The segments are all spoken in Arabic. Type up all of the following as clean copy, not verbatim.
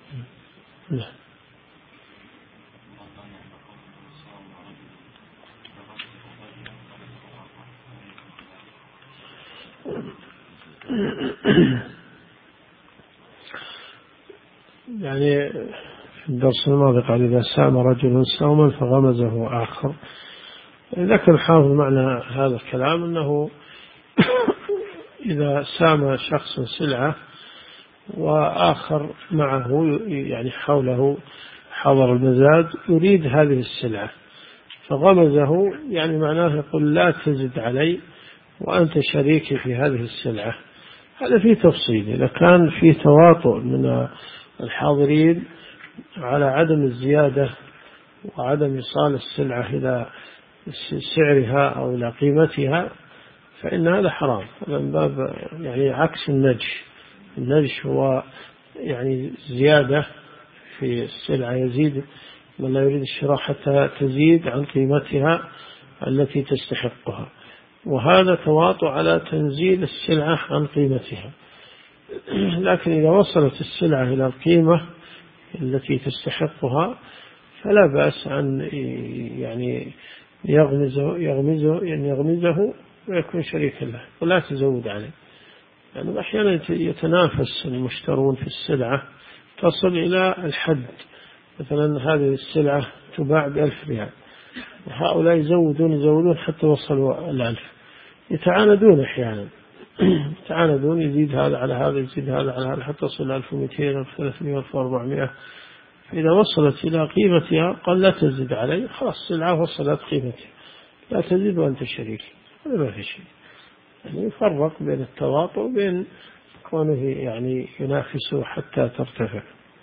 لا. يعني في الدرس الماضي قال إذا سام رجل سوما فغمزه آخر. ذكر الحافظ معنى هذا الكلام أنه إذا سام شخص سلعة وآخر معه يعني حوله حضر المزاد يريد هذه السلعة فغمزه، يعني معناه يقول لا تزد علي وأنت شريكي في هذه السلعة. هذا فيه تفصيل. إذا كان فيه تواطؤ من الحاضرين على عدم الزيادة وعدم إيصال السلعة إلى سعرها أو إلى قيمتها فإن هذا حرام. هذا من باب يعني عكس النجش. النجش هو يعني زيادة في السلعة، يزيد من لا يريد الشراء حتى تزيد عن قيمتها التي تستحقها، وهذا تواطؤ على تنزيل السلعة عن قيمتها. لكن إذا وصلت السلعة إلى القيمة التي تستحقها فلا بأس أن يعني يغمزه ويكون شريكا له ولا تزود عليه. يعني أحيانا يتنافس المشترون في السلعة تصل إلى الحد، مثلا هذه السلعة تباع ب1000 ريال وهؤلاء يزودون حتى وصلوا 1000. يتعاندون أحيانا يتعاندون، يزيد هذا على هذا يزيد هذا على هذا حتى تصل 1200 1300 1400. إذا وصلت إلى قيمتها قال لا تزد علي، خلاص السلعة وصلت قيمتها لا تزيد وأنت شريك. هذا ما في شيء. يعني يفرق بين التواطؤ وبين كونه يعني ينافسه حتى ترتفع.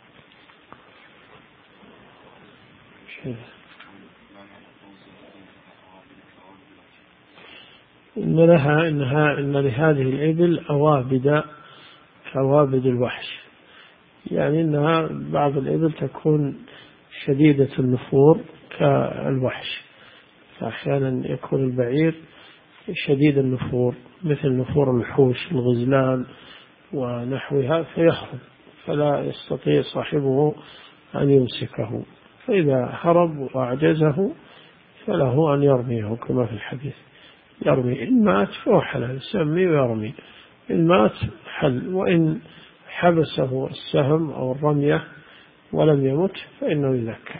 إن لهذه الإبل أوابد كوابد الوحش، يعني إنها بعض الإبل تكون شديدة النفور كالوحش، فأحيانا يكون البعير شديد النفور مثل نفور الوحوش الغزلان ونحوها فيهرب فلا يستطيع صاحبه أن يمسكه، فإذا هرب وأعجزه فله أن يرميه كما في الحديث. يرمي إن مات فهو حلال، يسمي ويرمي. إن مات حل، وإن حبسه السهم أو الرمية ولم يمت فإنه يذكى.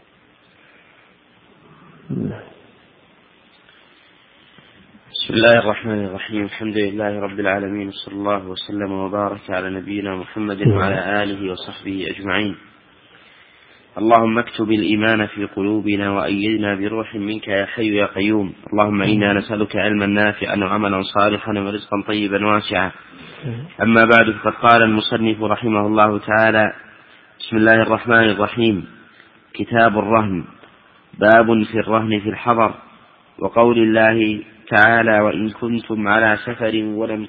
بسم الله الرحمن الرحيم. الحمد لله رب العالمين، صلى الله وسلم وبارك على نبينا محمد وعلى آله وصحبه أجمعين. اللهم اكتب الإيمان في قلوبنا وأيدنا بروح منك يا حي يا قيوم. اللهم إنا نسألك علما نافعا وعملا صالحا ورزقا طيبا واسعا. أما بعد، فقد قال المصنف رحمه الله تعالى: بسم الله الرحمن الرحيم. كتاب الرهن. باب في الرهن في الحضر، وقول الله تعالى: وإن كنتم على سفر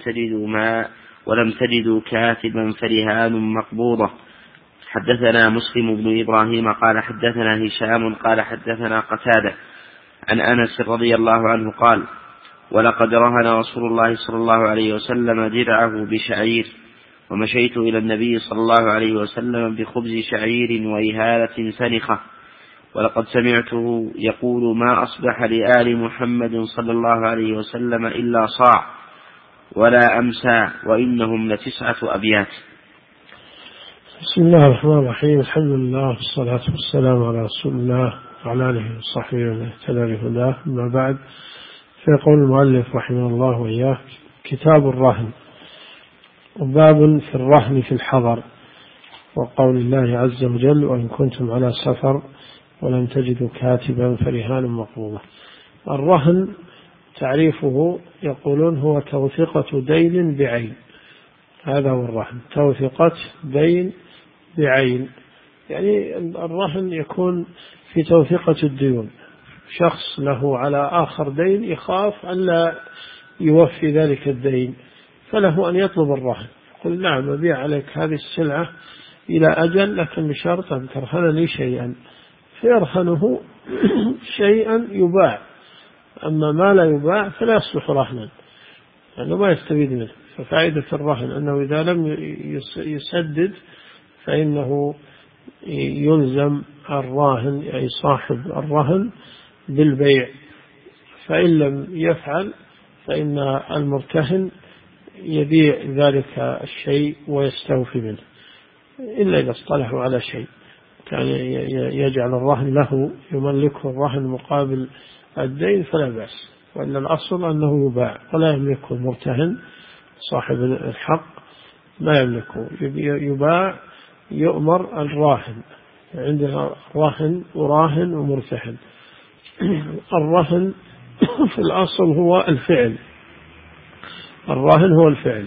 ولم تجدوا كاتبا فرهان مقبوضة. حدثنا مسلم بن إبراهيم قال حدثنا هشام قال حدثنا قتادة عن أنس رضي الله عنه قال: ولقد رهن رسول الله صلى الله عليه وسلم درعه بشعير، ومشيت إلى النبي صلى الله عليه وسلم بخبز شعير وإهالة سنخة، ولقد سمعته يقول: ما أصبح لآل محمد صلى الله عليه وسلم إلا صاع ولا أمسى، وإنهم ل9 أبيات. بسم الله الرحمن الرحيم. الحمد لله والصلاة والسلام على رسول الله وعلى آله وصحبه ومن اهتدى بهداه. أما بعد، فيقول المؤلف رحمه الله وإياه: كتاب الرهن. وباب في الرهن في الحضر، وقول الله عز وجل: وإن كنتم على سفر ولم تجدوا كاتبا فرهان مقبوضة. الرهن تعريفه يقولون هو توثيقة دين بعين. هذا هو الرهن، توثيقة دين بعين. يعني الرهن يكون في توثيقة الديون. شخص له على آخر دين يخاف أن لا يوفي ذلك الدين، فله أن يطلب الرهن، يقول: نعم أبيع عليك هذه السلعة إلى أجل، لكن بشرط أن ترهن لي شيئا، فيرهنه شيئا يباع. أما ما لا يباع فلا يصلح رهنا، لأنه ما يستفيد منه. ففائدة الرهن أنه إذا لم يسدد فإنه يلزم الراهن أي صاحب الرهن بالبيع، فإن لم يفعل فإن المرتهن يبيع ذلك الشيء ويستوفي منه، إلا إذا اصطلحوا على شيء كان يجعل الرهن له يملكه الرهن مقابل الدين فلا بأس، وإن الأصل أنه يباع ولا يملكه المرتهن صاحب الحق، ما يملكه، يباع، يؤمر الراهن. عندنا راهن وراهن ومرتهن. الرهن في الأصل هو الفعل، الراهن هو الفعل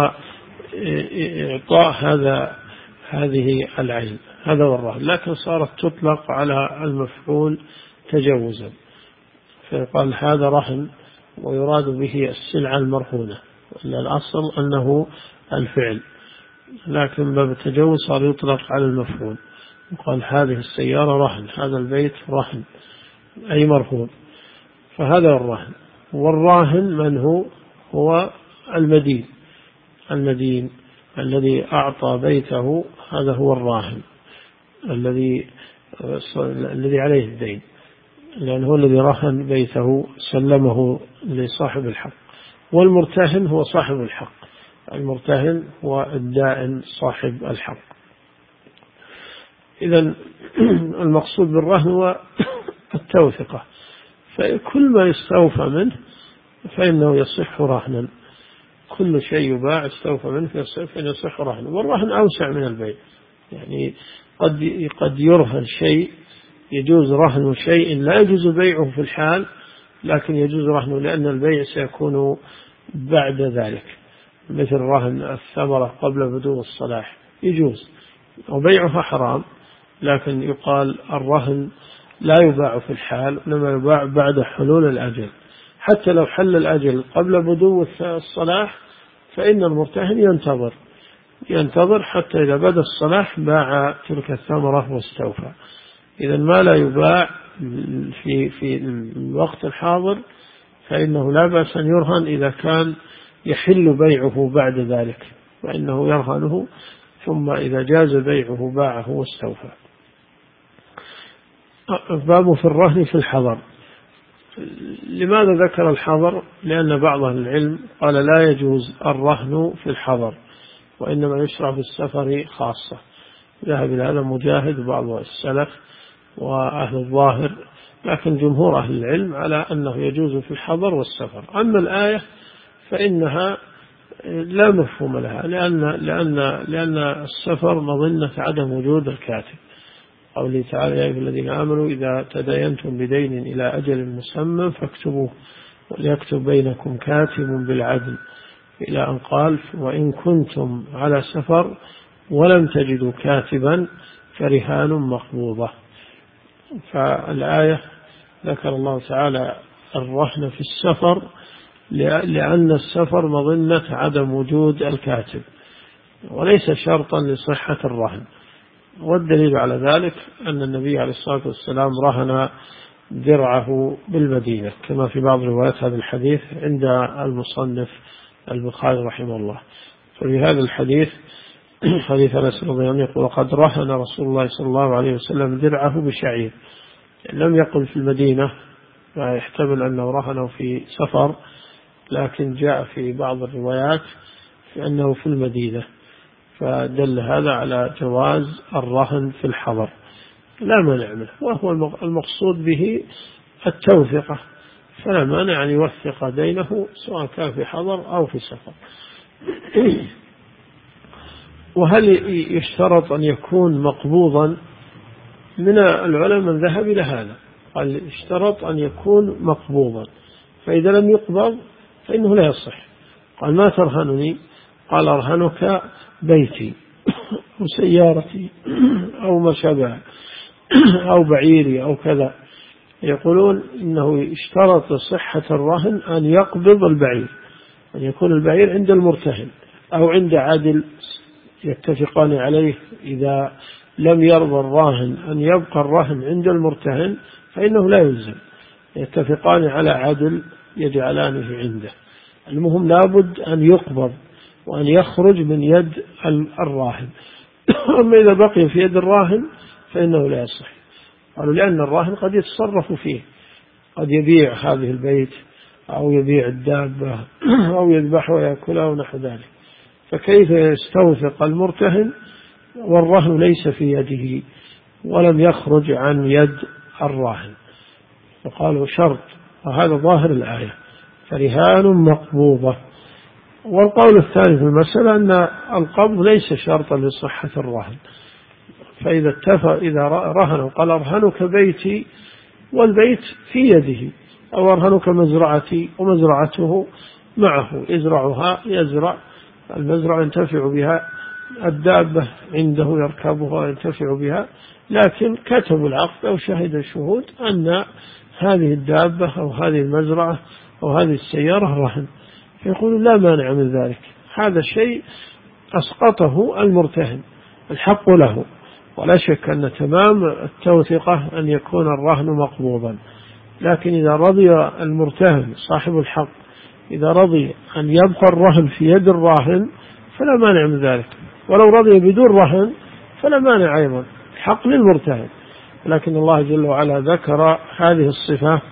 وإعطاء هذه العين، هذا هو الرهن، لكن صارت تطلق على المفعول تجوزا، فيقال هذا رهن ويراد به السلعة المرهونة، وإلا الأصل أنه الفعل، لكن باب التجوز صار يطلق على المفعول، وقال هذه السيارة رهن، هذا البيت رهن أي مرهون، فهذا الرهن. والراهن من هو المدين الذي أعطى بيته، هذا هو الراهن الذي عليه الدين، لأنه هو الذي رهن بيته سلمه لصاحب الحق. والمرتهن هو صاحب الحق، المرتهن هو الدائن صاحب الحق. إذن المقصود بالرهن هو التوثقة، فكل ما يستوفى منه فإنه يصح رهنا، كل شيء يباع استوفى منه فإنه يصح رهنا. والرهن أوسع من البيع، يعني قد يرهن شيء، يجوز رهن شيء لا يجوز بيعه في الحال، لكن يجوز رهنه لأن البيع سيكون بعد ذلك، مثل رهن الثمرة قبل بدو الصلاح يجوز وبيعها حرام، لكن يقال الرهن لا يباع في الحال، إنما يباع بعد حلول الأجل. حتى لو حل الأجل قبل بدو الصلاح فإن المرتهن ينتظر حتى إذا بدا الصلاح باع تلك الثمرة واستوفى. إذا ما لا يباع في الوقت الحاضر فإنه لا بأس أن يرهن إذا كان يحل بيعه بعد ذلك، فإنه يرهنه، ثم إذا جاز بيعه باعه واستوفى. باب في الرهن في الحضر. لماذا ذكر الحضر؟ لأن بعض أهل العلم قال لا يجوز الرهن في الحضر، وإنما يشرع في السفر خاصة. ذهب إلى هذا مجاهد وبعض السلف وأهل الظاهر، لكن جمهور أهل العلم على أنه يجوز في الحضر والسفر. أما الآية فإنها لا مفهوم لها، لأن السفر مظنة عدم وجود الكاتب. قوله تعالى يا أيها الذين آمنوا إذا تداينتم بدين إلى أجل مسمى فاكتبوه وليكتب بينكم كاتب بالعدل، إلى أن قال وإن كنتم على سفر ولم تجدوا كاتبا فرهان مقبوضة. فالآية ذكر الله تعالى الرهن في السفر لأن السفر مظنة عدم وجود الكاتب، وليس شرطا لصحة الرهن. والدليل على ذلك أن النبي عليه الصلاة والسلام رهن درعه بالمدينة، كما في بعض روايات هذا الحديث عند المصنف البخاري رحمه الله. ففي هذا الحديث حديث أنس رضي الله عنه يقول وقد رهن رسول الله صلى الله عليه وسلم درعه بشعير، لم يقل في المدينة، فيحتمل أنه رهنه في سفر، لكن جاء في بعض الروايات في أنه في المدينة، فدل هذا على جواز الرهن في الحضر لا مانع منه، وهو المقصود به التوثقة، فلا مانع أن يوثق دينه سواء كان في حضر أو في سفر. وهل يشترط أن يكون مقبوضا؟ من العلماء من ذهب إلى هذا، قال اشترط أن يكون مقبوضا، فإذا لم يقبض فإنه لا يصح. قال ما ترهنني؟ قال أرهنك بيتي أو سيارتي أو ما شابه أو بعيري أو كذا. يقولون إنه اشترط صحة الرهن أن يقبض البعير، أن يكون البعير عند المرتهن أو عند عادل يتفقان عليه. إذا لم يرضى الراهن أن يبقى الرهن عند المرتهن فإنه لا يلزم، يتفقان على عدل يجعلانه عنده. المهم لابد أن يقبض وأن يخرج من يد الراهن. أما إذا بقي في يد الراهن فإنه لا يصح. قالوا لأن الراهن قد يتصرف فيه، قد يبيع هذه البيت أو يبيع الدابة أو يذبحها ويأكلها ونحو ذلك، فكيف يستوثق المرتهن والرهن ليس في يده ولم يخرج عن يد الراهن؟ فقالوا شرط، وهذا ظاهر الآية، فرهان مقبوضة. والقول الثاني في المسألة أن القبض ليس شرطا لصحة الرهن، فإذا اتفق إذا رهن وقال أرهنك بيتي والبيت في يده، أو أرهنك مزرعتي ومزرعته معه يزرعها، يزرع المزرعة ينتفع بها، الدابة عنده يركبها وينتفع بها، لكن كتبوا العقد أو شهد الشهود أن هذه الدابة أو هذه المزرعة أو هذه السيارة رهن، فيقول لا مانع من ذلك. هذا شيء أسقطه المرتهن، الحق له، ولا شك أن تمام التوثقة أن يكون الرهن مقبوضا. لكن إذا رضي المرتهن صاحب الحق، إذا رضي أن يبقى الرهن في يد الراهن فلا مانع من ذلك، ولو رضي بدون رهن فلا مانع أيضا، الحق للمرتهن. لكن الله جل وعلا ذكر هذه الصفة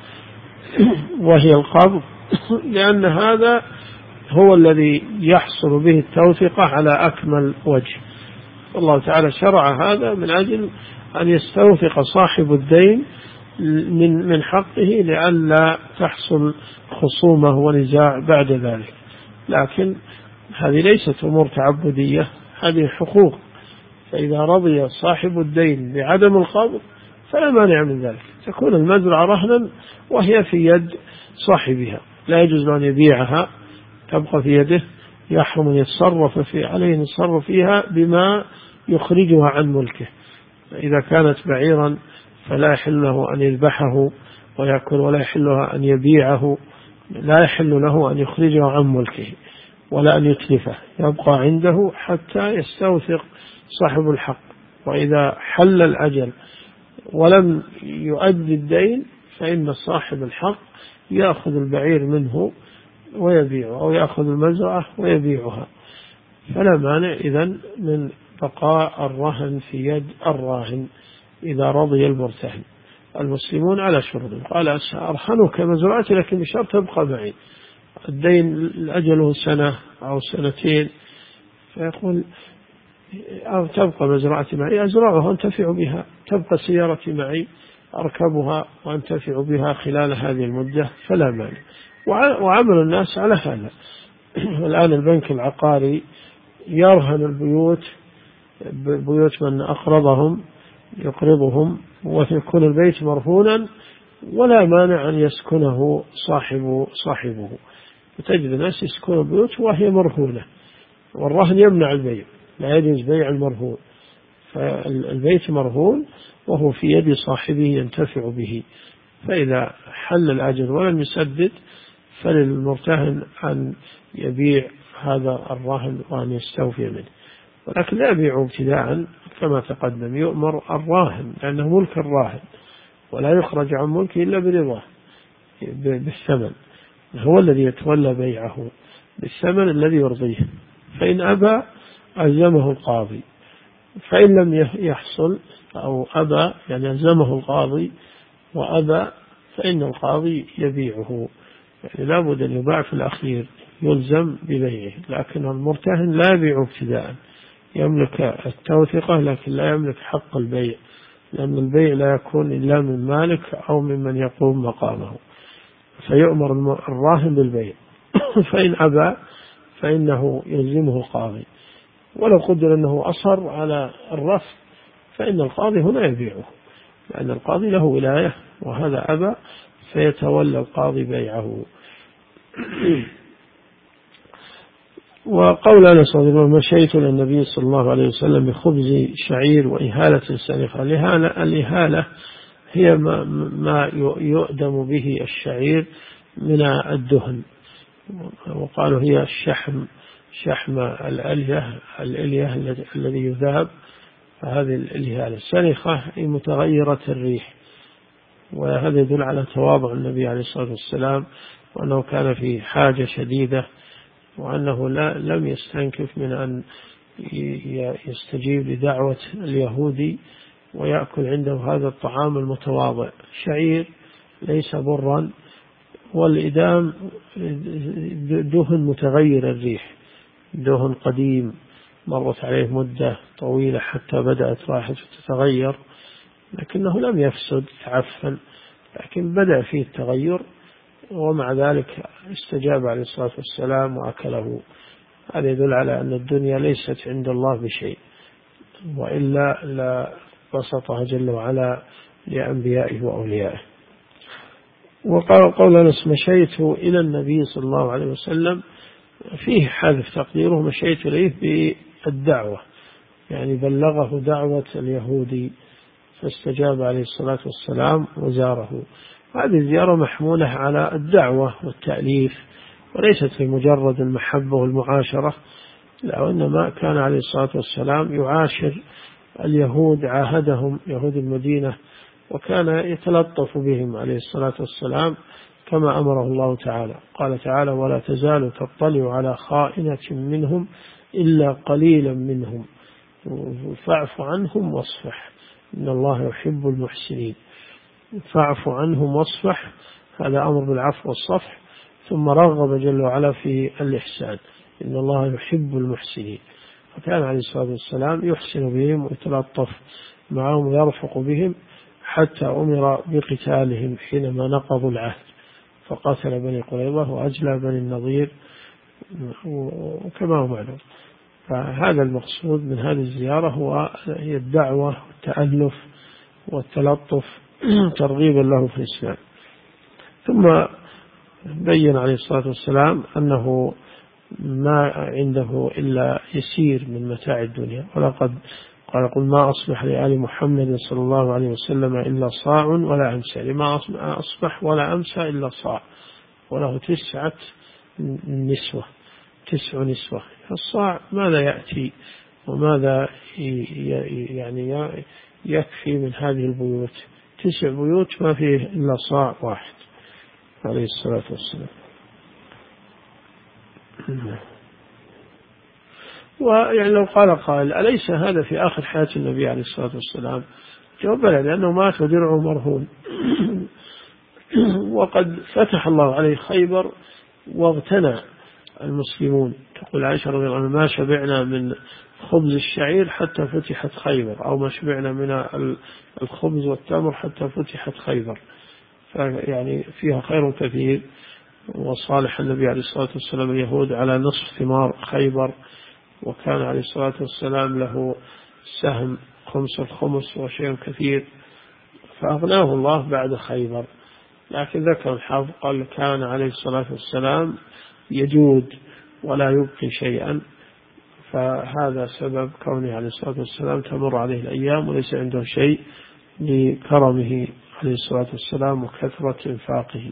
وهي القبض لأن هذا هو الذي يحصل به التوثقة على أكمل وجه. الله تعالى شرع هذا من أجل أن يستوثق صاحب الدين من حقه لئلا تحصل خصومة ونزاع بعد ذلك. لكن هذه ليست أمور تعبدية، هذه حقوق، فإذا رضي صاحب الدين بعدم القبض فلا مانع من ذلك، تكون المزرعة رهنا وهي في يد صاحبها، لا يجوز أن يبيعها، تبقى في يده، يحرم أن يتصرف عليه أن يتصرف فيها بما يخرجها عن ملكه. إذا كانت بعيرا فلا يحل له أن يذبحه ويأكل، ولا يحل له أن يبيعه، لا يحل له أن يخرجه عن ملكه ولا أن يتلفه، يبقى عنده حتى يستوثق صاحب الحق. وإذا حل الأجل ولم يؤدي الدين فإن صاحب الحق يأخذ البعير منه ويبيعه، أو يأخذ المزرعة ويبيعها، فلا مانع إذن من بقاء الرهن في يد الراهن إذا رضي المرتهن. المسلمون على شروط، قال أرهنك مزرعتي لكن بشرط تبقى معي، الدين أجله سنة أو سنتين، فيقول أو تبقى مزرعتي معي أزرعها وأنتفع بها، تبقى سيارتي معي أركبها وأنتفع بها خلال هذه المدة، فلا مانع. وعمل الناس على هذا. الآن البنك العقاري يرهن البيوت، بيوت من أقرضهم يقرضهم، ويكون البيت مرهونا ولا مانع أن يسكنه صاحبه، وتجد الناس يسكنون البيوت وهي مرهونة، والرهن يمنع البيع، لا يجوز بيع المرهون، فالبيت مرهون وهو في يد صاحبه ينتفع به، فإذا حل الأجل ولم يسدد فللمرتهن أن يبيع هذا الرهن وأن يستوفي منه، ولكن لا يبيع ابتداء كما تقدم، يؤمر الراهن لأنه ملك الراهن، ولا يخرج عن ملكه إلا برضاه بالثمن، هو الذي يتولى بيعه بالثمن الذي يرضيه، فإن أبى ألزمه القاضي، فإن لم يحصل أو أبى يعني ألزمه القاضي وأبى فإن القاضي يبيعه، يعني لا بد أن يباع في الأخير، يلزم ببيعه. لكن المرتهن لا يبيع ابتداء، يملك التوثقة لكن لا يملك حق البيع، لأن البيع لا يكون إلا من مالك أو ممن يقوم مقامه، فيؤمر الراهن بالبيع فإن أبى فإنه يلزمه القاضي، ولو قدر أنه أصر على الرفض فإن القاضي هنا يبيعه، لأن القاضي له ولاية، وهذا أبى فيتولى القاضي بيعه. وقول أنس رضي الله عنه مشيت للنبي صلى الله عليه وسلم بخبز شعير وإهالة سنخة. الإهالة هي ما يؤدم به الشعير من الدهن، وقالوا هي شحم الألية الذي يذاب، فهذه الإهالة. السنخة هي متغيرة الريح، وهذا يدل على تواضع النبي عليه الصلاة والسلام، وأنه كان في حاجة شديدة، وأنه لم يستنكف من أن يستجيب لدعوة اليهودي ويأكل عنده هذا الطعام المتواضع، شعير ليس برا، والإدام دهن متغير الريح، دهن قديم مرت عليه مدة طويلة حتى بدأت رائحته تتغير، لكنه لم يفسد تعفن، لكن بدأ فيه التغير، ومع ذلك استجاب عليه الصلاة والسلام وأكله. هذا يدل على أن الدنيا ليست عند الله بشيء، وإلا لا بسطها جل وعلا لأنبيائه وأوليائه. وقال قول أنس: مشيت إلى النبي صلى الله عليه وسلم، فيه حذف تقديره مشيت إليه بالدعوة، يعني بلغه دعوة اليهودي فاستجاب عليه الصلاة والسلام وزاره. هذه الزيارة محمولة على الدعوة والتأليف، وليست لمجرد المحبة والمعاشرة، لا، وإنما كان عليه الصلاة والسلام يعاشر اليهود، عاهدهم يهود المدينة، وكان يتلطف بهم عليه الصلاة والسلام كما أمره الله تعالى. قال تعالى: ولا تزال تطلع على خائنة منهم إلا قليلا منهم فاعف عنهم واصفح إن الله يحب المحسنين. فاعف عنهم واصفح، هذا أمر بالعفو والصفح، ثم رغب جل وعلا في الإحسان، إن الله يحب المحسنين. فكان عليه الصلاة والسلام يحسن بهم ويتلطف معهم ويرفق بهم، حتى أمر بقتالهم حينما نقضوا العهد، فقاتل بني قريظة وأجلى بني النضير، وكما هو معلوم. فهذا المقصود من هذه الزيارة هي الدعوة والتألف والتلطف ترغيبا له في الإسلام. ثم بين عليه الصلاة والسلام أنه ما عنده إلا يسير من متاع الدنيا، ولقد قال: قل ما أصبح لآل محمد صلى الله عليه وسلم إلا صاع ولا أمسى، لما أصبح ولا أمسى إلا صاع، وله 9 نسوة. الصاع ماذا يأتي وماذا يعني يكفي من هذه البيوت؟ 9 بيوت ما فيه إلا صاع واحد عليه الصلاة والسلام. ويعني لو قال قائل: أليس هذا في آخر حياة النبي عليه الصلاة والسلام؟ جواب: بلى، لأنه مات ودرعه مرهون وقد فتح الله عليه خيبر واغتنى المسلمون. تقول عائشة رضي الله عنها: ما شبعنا من خبز الشعير حتى فتحت خيبر، أو ما شبعنا من الخبز والتمر حتى فتحت خيبر. فيعني فيها خير كثير. وصالح النبي عليه الصلاة والسلام اليهود على نصف ثمار خيبر، وكان عليه الصلاة والسلام له سهم 5 الخمس وشيء كثير، فأغناه الله بعد خيبر. لكن ذكر الحافظ قال: كان عليه الصلاة والسلام يجود ولا يبقي شيئا، فهذا سبب كونه عليه الصلاة والسلام تمر عليه الأيام وليس عنده شيء، لكرمه عليه الصلاة والسلام وكثرة إنفاقه.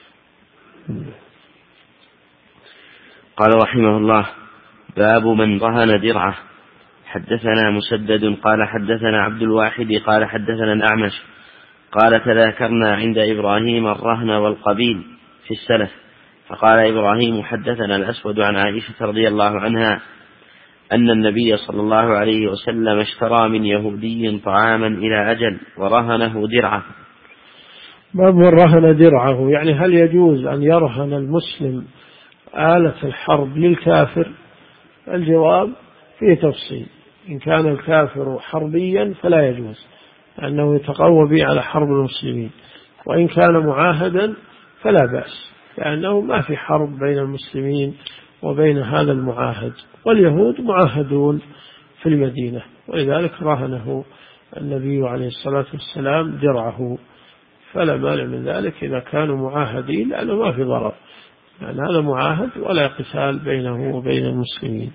قال رحمه الله: باب من رهن درعه. حدثنا مسدد قال حدثنا عبد الواحد قال حدثنا الأعمش قال: تذاكرنا عند إبراهيم الرهن والقبيل في السلف، فقال إبراهيم: حدثنا الأسود عن عائشة رضي الله عنها أن النبي صلى الله عليه وسلم اشترى من يهودي طعاما إلى أجل ورهنه درعه. باب من رهن درعه، يعني هل يجوز أن يرهن المسلم آلة الحرب للكافر؟ الجواب فيه تفصيل. إن كان الكافر حربيا فلا يجوز، لأنه يتقوى به على حرب المسلمين. وإن كان معاهدا فلا بأس، لأنه ما في حرب بين المسلمين وبين هذا المعاهد، واليهود معاهدون في المدينة، ولذلك رهنه النبي عليه الصلاة والسلام درعه، فلا مانع من ذلك إذا كانوا معاهدين، لأنه ما في ضرر، يعني هذا معاهد ولا قتال بينه وبين المسلمين.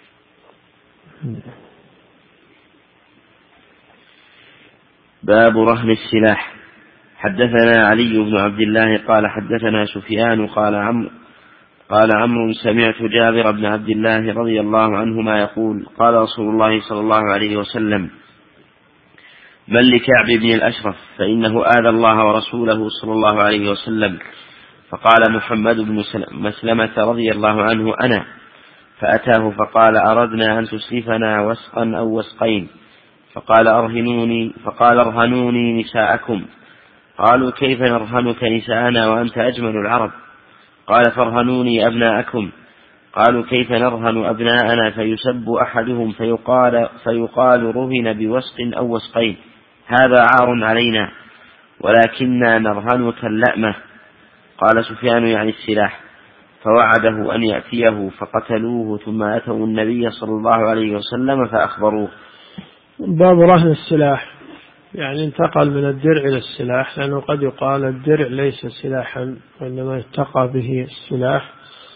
باب رهن السلاح. حدثنا علي بن عبد الله قال حدثنا سفيان قال عمرو: سمعت جابر بن عبد الله رضي الله عنهما يقول: قال رسول الله صلى الله عليه وسلم: من لكعب بن الأشرف فإنه آذى الله ورسوله صلى الله عليه وسلم. فقال محمد بن مسلمة رضي الله عنه: أنا. فأتاه فقال أردنا أن تسلفنا وسقا أو وسقين، فقال ارهنوني نساءكم. قالوا كيف نرهنك نساءنا وأنت أجمل العرب؟ قال فارهنوني أبناءكم. قالوا كيف نرهن أبناءنا فيسب أحدهم فيقال رهن بوسق أو وسقين، هذا عار علينا، ولكننا نرهنك اللأمة. قال سفيان يعني السلاح، فوعده أن يأتيه فقتلوه، ثم أتوا النبي صلى الله عليه وسلم فأخبروه. باب رهن السلاح، يعني انتقل من الدرع إلى السلاح، لأنه قد يقال الدرع ليس سلاحا وإنما اتقى به السلاح،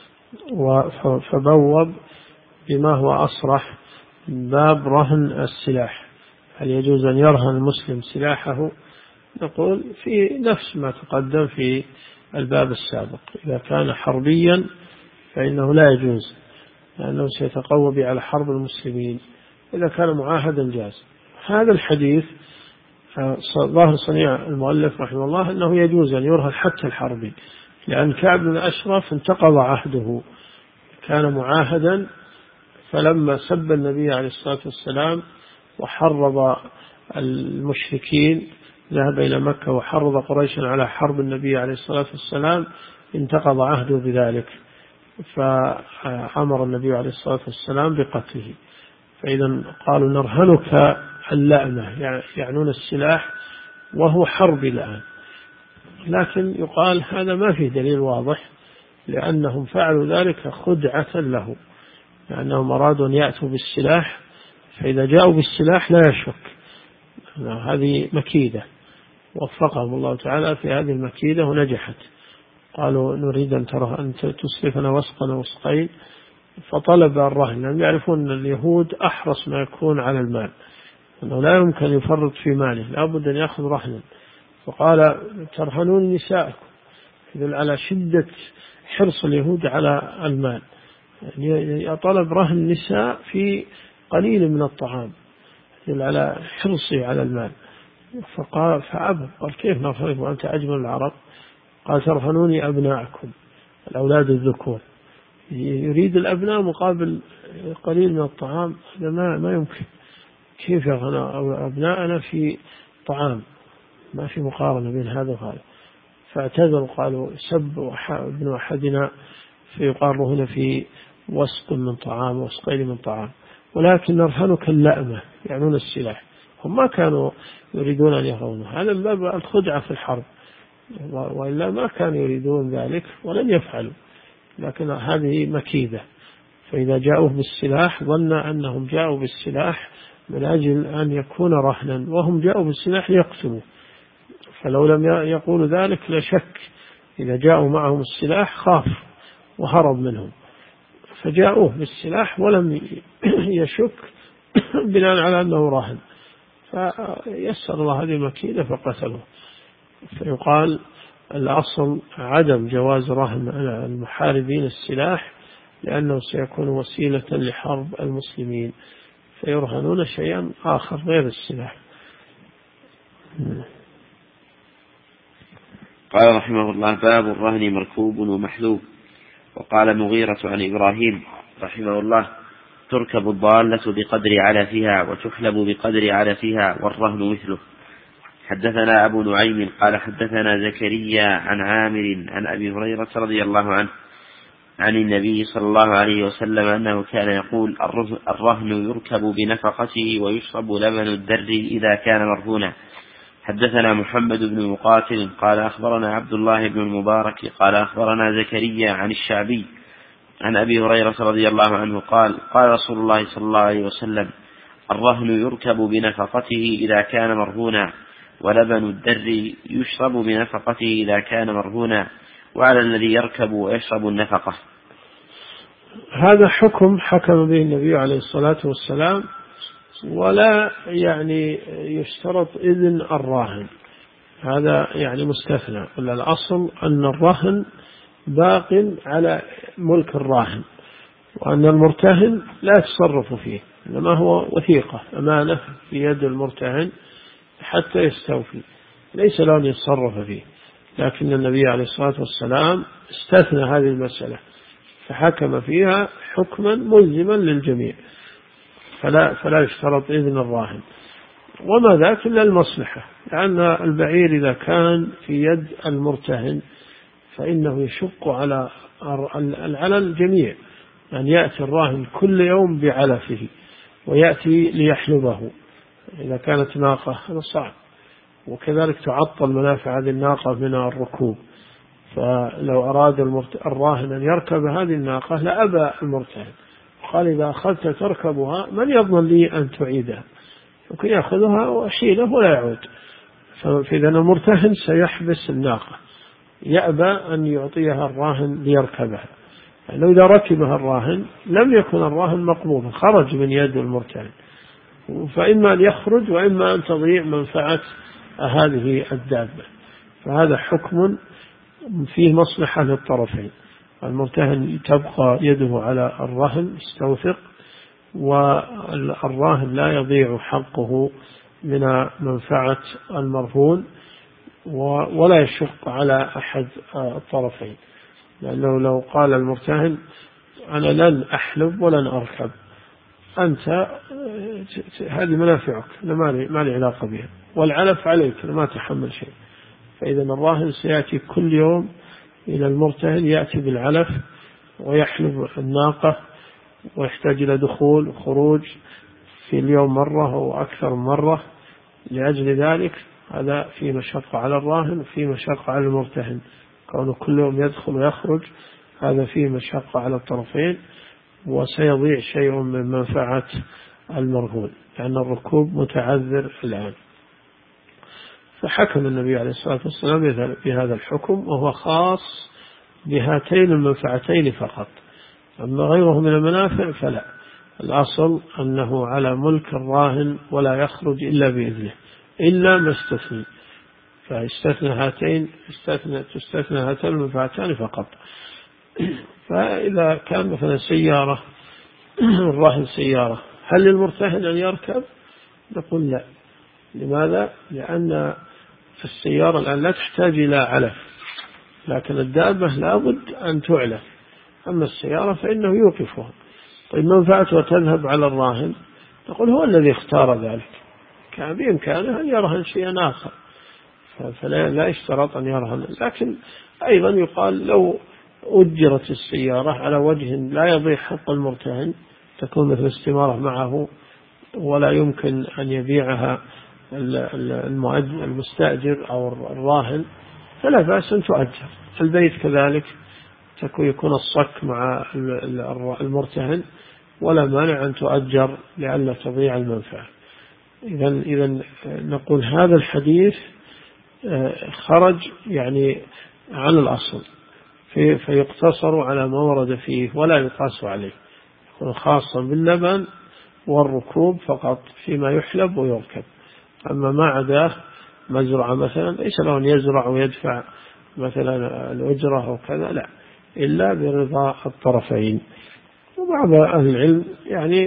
فبوب بما هو أصرح باب رهن السلاح. هل يجوز أن يرهن المسلم سلاحه؟ نقول في نفس ما تقدم في الباب السابق، إذا كان حربيا فإنه لا يجوز، لأنه سيتقوى على حرب المسلمين. إذا كان معاهدا جاز. هذا الحديث ظاهر صنيع المؤلف رحمه الله أنه يجوز أن يرهن حتى الحربي، لأن كعب بن أشرف انتقض عهده، كان معاهدا، فلما سب النبي عليه الصلاة والسلام وحرض المشركين، ذهب إلى مكة وحرض قريشا على حرب النبي عليه الصلاة والسلام، انتقض عهده بذلك، فأمر النبي عليه الصلاة والسلام بقتله. فإذا قالوا نرهنك اللأمة، يعنون السلاح وهو حرب الآن، لكن يقال هذا ما فيه دليل واضح، لأنهم فعلوا ذلك خدعة له، لأنهم أرادوا أن يأتوا بالسلاح، فإذا جاءوا بالسلاح لا يشك هذه مكيدة، وفقهم الله تعالى في هذه المكيدة ونجحت. قالوا نريد أن تسلفنا وسقا وسقين، فطلب الرهن، لأنهم يعرفون أن اليهود أحرص ما يكون على المال، أنه لا يمكن يفرط في ماله، لا بد أن يأخذ رهنا. فقال ترهنون نساءكم، يدل على شدة حرص اليهود على المال، يعني طلب رهن النساء في قليل من الطعام، يدل على حرصه على المال. فأبى، قال كيف نرهنك وأنت أجمل العرب؟ قال ترهنوني أبناءكم، الأولاد الذكور، يريد الأبناء مقابل قليل من الطعام، هذا ما يمكن. كيف يرهن أبناءنا في طعام؟ ما في مقارنة بين هذا وهذا. فاعتذروا، قالوا سب ابن أحدنا فيقال هنا في وسق من طعام وسقين من طعام، ولكن نرهنك اللأمة، يعنون السلاح. هم ما كانوا يريدون أن يهرونوا، هذا من باب الخدعة في الحرب، وإلا ما كانوا يريدون ذلك ولن يفعلوا، لكن هذه مكيدة. فإذا جاءوا بالسلاح ظن أنهم جاءوا بالسلاح من أجل أن يكون رهنا، وهم جاءوا بالسلاح يقتلوا، فلو لم يقولوا ذلك لشك، إذا جاءوا معهم السلاح خاف وهرب منهم، فجاءوه بالسلاح ولم يشك بناء على أنه راهن، فيسر الله هذه المكيدة فقتلوه. فيقال الأصل عدم جواز رهن المحاربين السلاح، لأنه سيكون وسيلة لحرب المسلمين، فيرهنون شيئا آخر غير السلاح. قال رحمه الله باب الرهن مركوب ومحلوب. وقال مغيرة عن إبراهيم رحمه الله تركب الضالة بقدر علفها وتحلب بقدر علفها والرهن مثله. حدثنا أبو نعيم قال حدثنا زكريا عن عامر عن أبي هريرة رضي الله عنه عن النبي صلى الله عليه وسلم أنه كان يقول الرهن يركب بنفقته ويشرب لبن الدر إذا كان مرهونا. حدثنا محمد بن مقاتل قال أخبرنا عبد الله بن المبارك قال أخبرنا زكريا عن الشعبي عن أبي هريرة رضي الله عنه قال قال رسول الله صلى الله عليه وسلم الرهن يركب بنفقته إذا كان مرهونا، ولبن الدر يشرب بنفقته إذا كان مرهونا، وعلى الذي يركب ويشرب النفقة. هذا حكم حكم به النبي عليه الصلاة والسلام، ولا يعني يشترط إذن الراهن، هذا يعني مستثنى، ولا الأصل أن الرهن باق على ملك الراهن، وأن المرتهن لا يتصرف فيه، إنما هو وثيقة أمانة في يد المرتهن حتى يستوفي، ليس له أن يتصرف فيه. لكن النبي عليه الصلاة والسلام استثنى هذه المسألة، فحكم فيها حكما ملزما للجميع، فلا يشترط إذن الراهن. وما ذاك إلا المصلحة، لأن البعير إذا كان في يد المرتهن فإنه يشق على الجميع، أن يأتي الراهن كل يوم بعلفه ويأتي ليحلبه. إذا كانت ناقة هذا صعب، وكذلك تعطل منافع هذه الناقة من الركوب. فلو أراد الراهن أن يركب هذه الناقة لأبى المرتهن، قال إذا أخذت تركبها من يضمن لي أن تعيدها؟ يمكن يأخذها وأشيله ولا يعود. فإذا المرتهن سيحبس الناقة، يأبى أن يعطيها الراهن ليركبها. لو إذا ركبها الراهن لم يكن الراهن مقبوضا، خرج من يد المرتهن، فإما أن يخرج وإما أن تضيع منفعة هذه الدابة. فهذا حكم فيه مصلحة للطرفين. المرتهن تبقى يده على الرهن استوثق، والراهن لا يضيع حقه من منفعة المرهون، ولا يشق على أحد الطرفين. لأنه لو قال المرتهن أنا لن أحلب ولن أركب، أنت هذه منافعك أنا ما لي علاقة بها، والعلف عليك أنا ما تحمل شيء. فإذا الراهن سيأتي كل يوم إلى المرتهن، يأتي بالعلف ويحلب الناقة، ويحتاج إلى دخول وخروج في اليوم مرة أو أكثر من مرة. لأجل ذلك هذا في مشقة على الراهن وفي مشقة على المرتهن، كونه كل يوم يدخل ويخرج هذا فيه مشقة على الطرفين، وسيضيع شيء من منفعة المرهون، لأن الركوب متعذر الآن. فحكم النبي عليه الصلاة والسلام بهذا الحكم، وهو خاص بهاتين المنفعتين فقط، أما غيره من المنافع فلا. الأصل أنه على ملك الراهن ولا يخرج إلا بإذنه، إلا ما استثني، تستثنى هاتين المنفعتان فقط. فإذا كان مثلا سيارة، الراهن سيارة، هل للمرتهن أن يركب؟ نقول لا. لماذا؟ لأن السيارة الآن لا تحتاج إلى علف، لكن الدابة لابد أن تعلف. أما السيارة فإنه يوقفها. طيب منفعته تذهب على الراهن، نقول هو الذي اختار ذلك، كان بإمكانه أن يرهن شيئا آخر، فلا يشترط أن يرهن. لكن أيضا يقال لو أجرت السيارة على وجه لا يضيع حق المرتهن، تكون مثل استمارة معه ولا يمكن أن يبيعها المستأجر أو الراهن، فلا بأس أن تؤجر. البيت كذلك يكون الصك مع المرتهن، ولا مانع أن تؤجر لئلا تضيع المنفعة. إذن نقول هذا الحديث خرج يعني عن الأصل، فيقتصر على ما ورد فيه ولا يقاس عليه، يكون خاصا باللبن والركوب فقط فيما يحلب ويركب. أما ما عداه مزرعة مثلا ليس له أن يزرع ويدفع مثلا الأجرة أو كذا، لا، إلا برضا الطرفين. وبعض أهل العلم يعني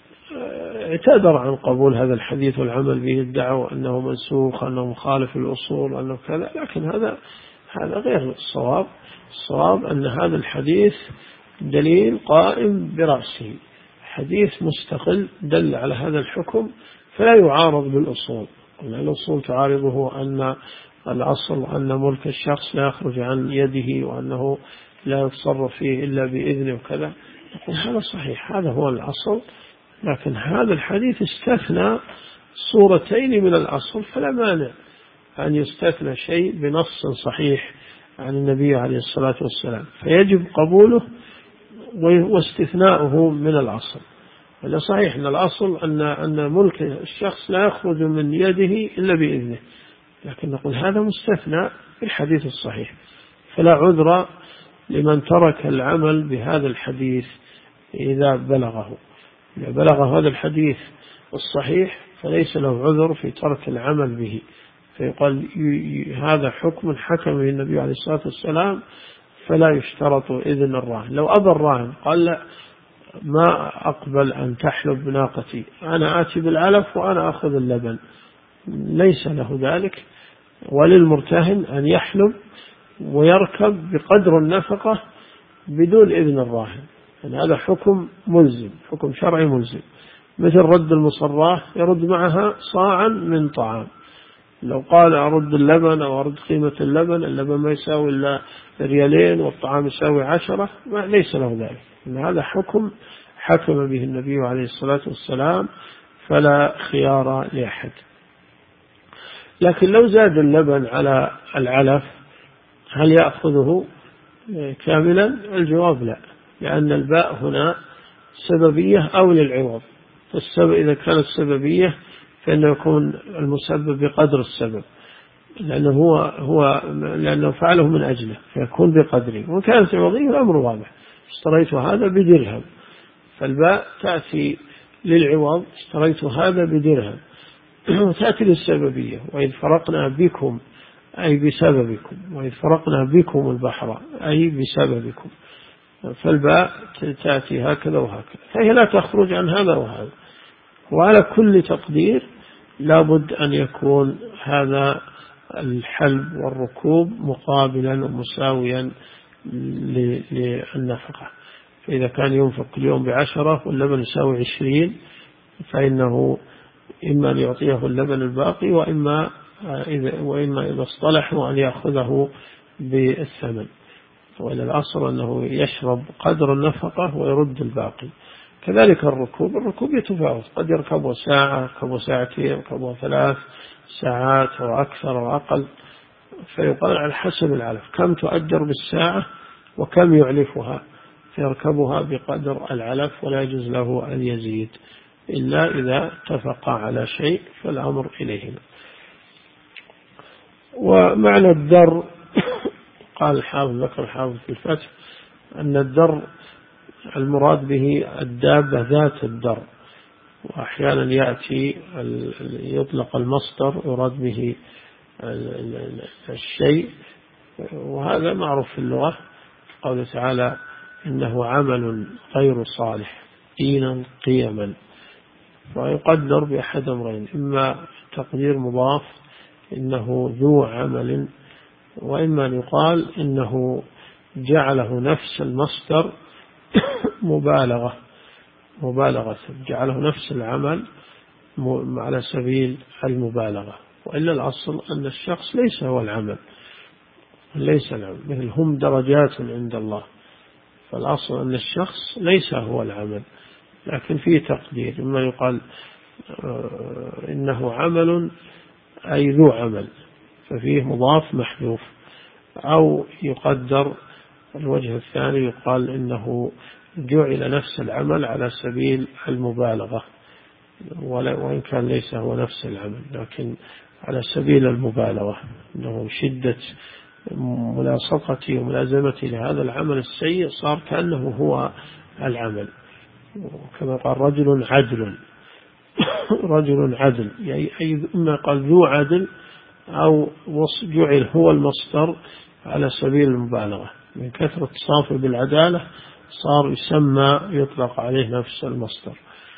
اعتذر عن قبول هذا الحديث والعمل به، الدعوة أنه منسوخ، أنه مخالف للأصول، أنه كذا، لكن هذا غير الصواب. الصواب أن هذا الحديث دليل قائم برأسه، حديث مستقل دل على هذا الحكم، فلا يعارض بالأصول. الأصول تعارضه أن الأصل أن ملك الشخص لا يخرج عن يده، وأنه لا يتصرف فيه إلا بإذنه وكذا. يقول هذا صحيح، هذا هو الأصل، لكن هذا الحديث استثنى صورتين من الأصل، فلا مانع أن يستثنى شيء بنص صحيح عن النبي عليه الصلاة والسلام، فيجب قبوله واستثناؤه من الأصل. ولا صحيح أن الأصل أن ملك الشخص لا يخرج من يده إلا بإذنه، لكن نقول هذا مستثنى في الحديث الصحيح، فلا عذر لمن ترك العمل بهذا الحديث إذا بلغه هذا الحديث الصحيح، فليس له عذر في ترك العمل به. فيقال هذا حكم حكم به النبي عليه الصلاة والسلام، فلا يشترط إذن الراهن. لو أبى الراهن قال لا، ما أقبل أن تحلب ناقتي، أنا آتي بالعلف وأنا أخذ اللبن، ليس له ذلك. وللمرتهن أن يحلب ويركب بقدر النفقة بدون إذن الراهن، يعني هذا حكم ملزم، حكم شرعي ملزم، مثل رد المصراة يرد معها صاعا من طعام. لو قال أرد اللبن أو أرد قيمة اللبن ما يساوي إلا ريالين والطعام يساوي 10، ليس له ذلك، إن هذا حكم حكم به النبي عليه الصلاة والسلام، فلا خيار لأحد. لكن لو زاد اللبن على العلف هل يأخذه كاملا؟ الجواب لا، لأن الباء هنا سببية أو للعوض. فالسبب إذا كانت سببية فإنه يكون المسبب بقدر السبب، لأنه فعله من أجله فيكون بقدره. وكانت عوضية الأمر واضح، اشتريت هذا بدرهم، فالباء تأتي للعوض، اشتريت هذا بدرهم، وتأتي للسببية، وإذ فرقنا بكم أي بسببكم، وإذ فرقنا بكم البحر أي بسببكم. فالباء تأتي هكذا وهكذا، فهي لا تخرج عن هذا وهذا. وعلى كل تقدير لابد أن يكون هذا الحلب والركوب مقابلا ومساويا للنفقة. فإذا كان ينفق اليوم 10 واللبن يساوي 20، فإنه إما أن يعطيه اللبن الباقي، وإما إذا اصطلحوا أن يأخذه بالثمن. وإلى الأصل أنه يشرب قدر النفقة ويرد الباقي. كذلك الركوب يتفاوت، قد يركبه ساعة، يركبه ساعتين، يركبه 3 ساعات أو أكثر أو أقل، فيقال على حسب العلف كم تؤجر بالساعة وكم يعلفها، فيركبها بقدر العلف، ولا يجوز له أن يزيد إلا إذا اتفق على شيء فالأمر إليهما. ومعنى الدر قال الحافظ، ذكر الحافظ في الفتح أن الدر المراد به الدابة ذات الدر، وأحيانا يأتي يطلق المصدر يراد به الشيء، وهذا معروف في اللغة. قال تعالى إنه عمل غير صالح دينا قيما، ويقدر بأحد أمرين، إما تقدير مضاف إنه ذو عمل، وإما أن يقال إنه جعله نفس المصدر مبالغة، جعله نفس العمل على سبيل المبالغة. وإلا الأصل أن الشخص ليس هو العمل، مثل هم درجات عند الله، فالأصل أن الشخص ليس هو العمل، لكن فيه تقدير، إما يقال إنه عمل أي ذو عمل ففيه مضاف محذوف، أو يقدر الوجه الثاني يقال إنه جعل نفس العمل على سبيل المبالغة، وإن كان ليس هو نفس العمل لكن على سبيل المبالغة، إنه شدة ملاصقتي وملازمتي لهذا العمل السيء صار كأنه هو العمل. كما قال رجل عدل، يعني إما قال ذو عدل أو جعل هو المصدر على سبيل المبالغة، من كثرة اتصافه بالعدالة صار يسمى يطلق عليه نفس المصدر.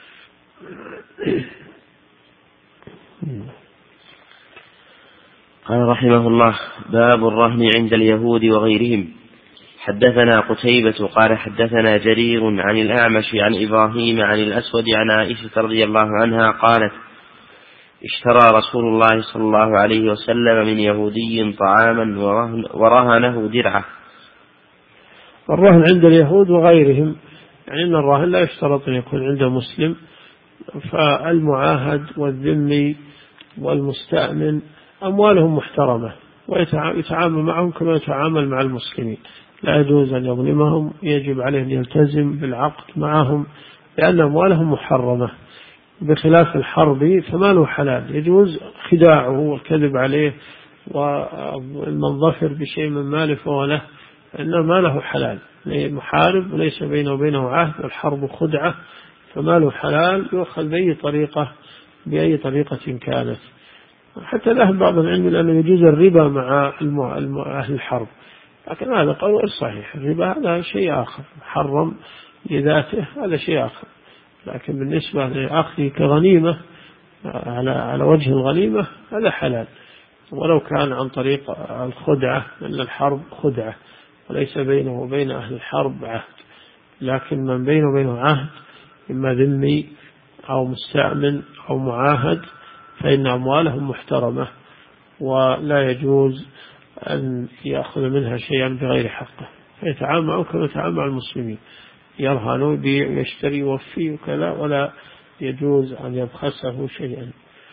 قال رحمه الله: باب الرهن عند اليهود وغيرهم. حدثنا قتيبة قال حدثنا جرير عن الأعمش عن إبراهيم عن الأسود عن عائشة رضي الله عنها قالت: اشترى رسول الله صلى الله عليه وسلم من يهودي طعاما ورهنه درعه. الرهن عند اليهود وغيرهم، يعني أن الراهن لا يشترط أن يكون عند مسلم، فالمعاهد والذمي والمستأمن أموالهم محترمة، ويتعامل معهم كما يتعامل مع المسلمين، لا يجوز أن يظلمهم، يجب عليه أن يلتزم بالعقد معهم لأن أموالهم محرمة، بخلاف الحرب فماله حلال، يجوز خداعه والكذب عليه ومن ظفر بشيء من ماله فهو له، إنه ما له حلال، محارب وليس بينه وبينه عهد، والحرب خدعة، فماله حلال يؤخذ بأي طريقة كانت. حتى ذهب بعض العلم لأنه يجوز الربا مع أهل الحرب، لكن هذا قول غير صحيح، الربا هذا شيء آخر محرم لذاته، هذا شيء آخر، لكن بالنسبة لأخذه كغنيمة على وجه الغنيمة هذا حلال، ولو كان عن طريق الخدعة، لأن الحرب خدعة، وليس بينه وبين أهل الحرب عهد، لكن من بينه وبينه عهد إما ذمي أو مستأمن أو معاهد فإن أموالهم محترمة ولا يجوز أن يأخذ منها شيئا بغير حقه، فيتعامل كما يتعامل المسلمين، يرهن ويبيع ويشتري ويوفي وكذا، ولا يجوز أن يبخسه شيئا.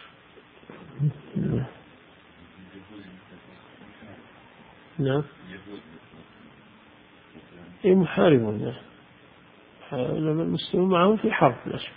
نعم محاربون، المسلمون معهم في حرب لا شك.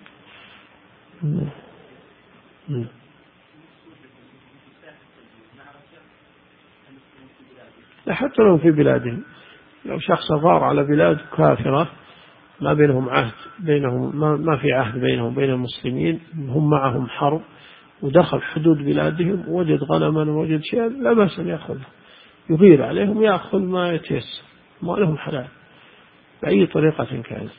حتى لو في بلادهم، لو شخص ضار على بلاد كافرة ما بينهم عهد، ما في عهد بينهم بين المسلمين، هم معهم حرب ودخل حدود بلادهم ووجد غنما ووجد شيء لا بأس أن يأخذ، يغير عليهم يأخذ ما يتيسر، ما لهم حلال بأي طريقة كانت.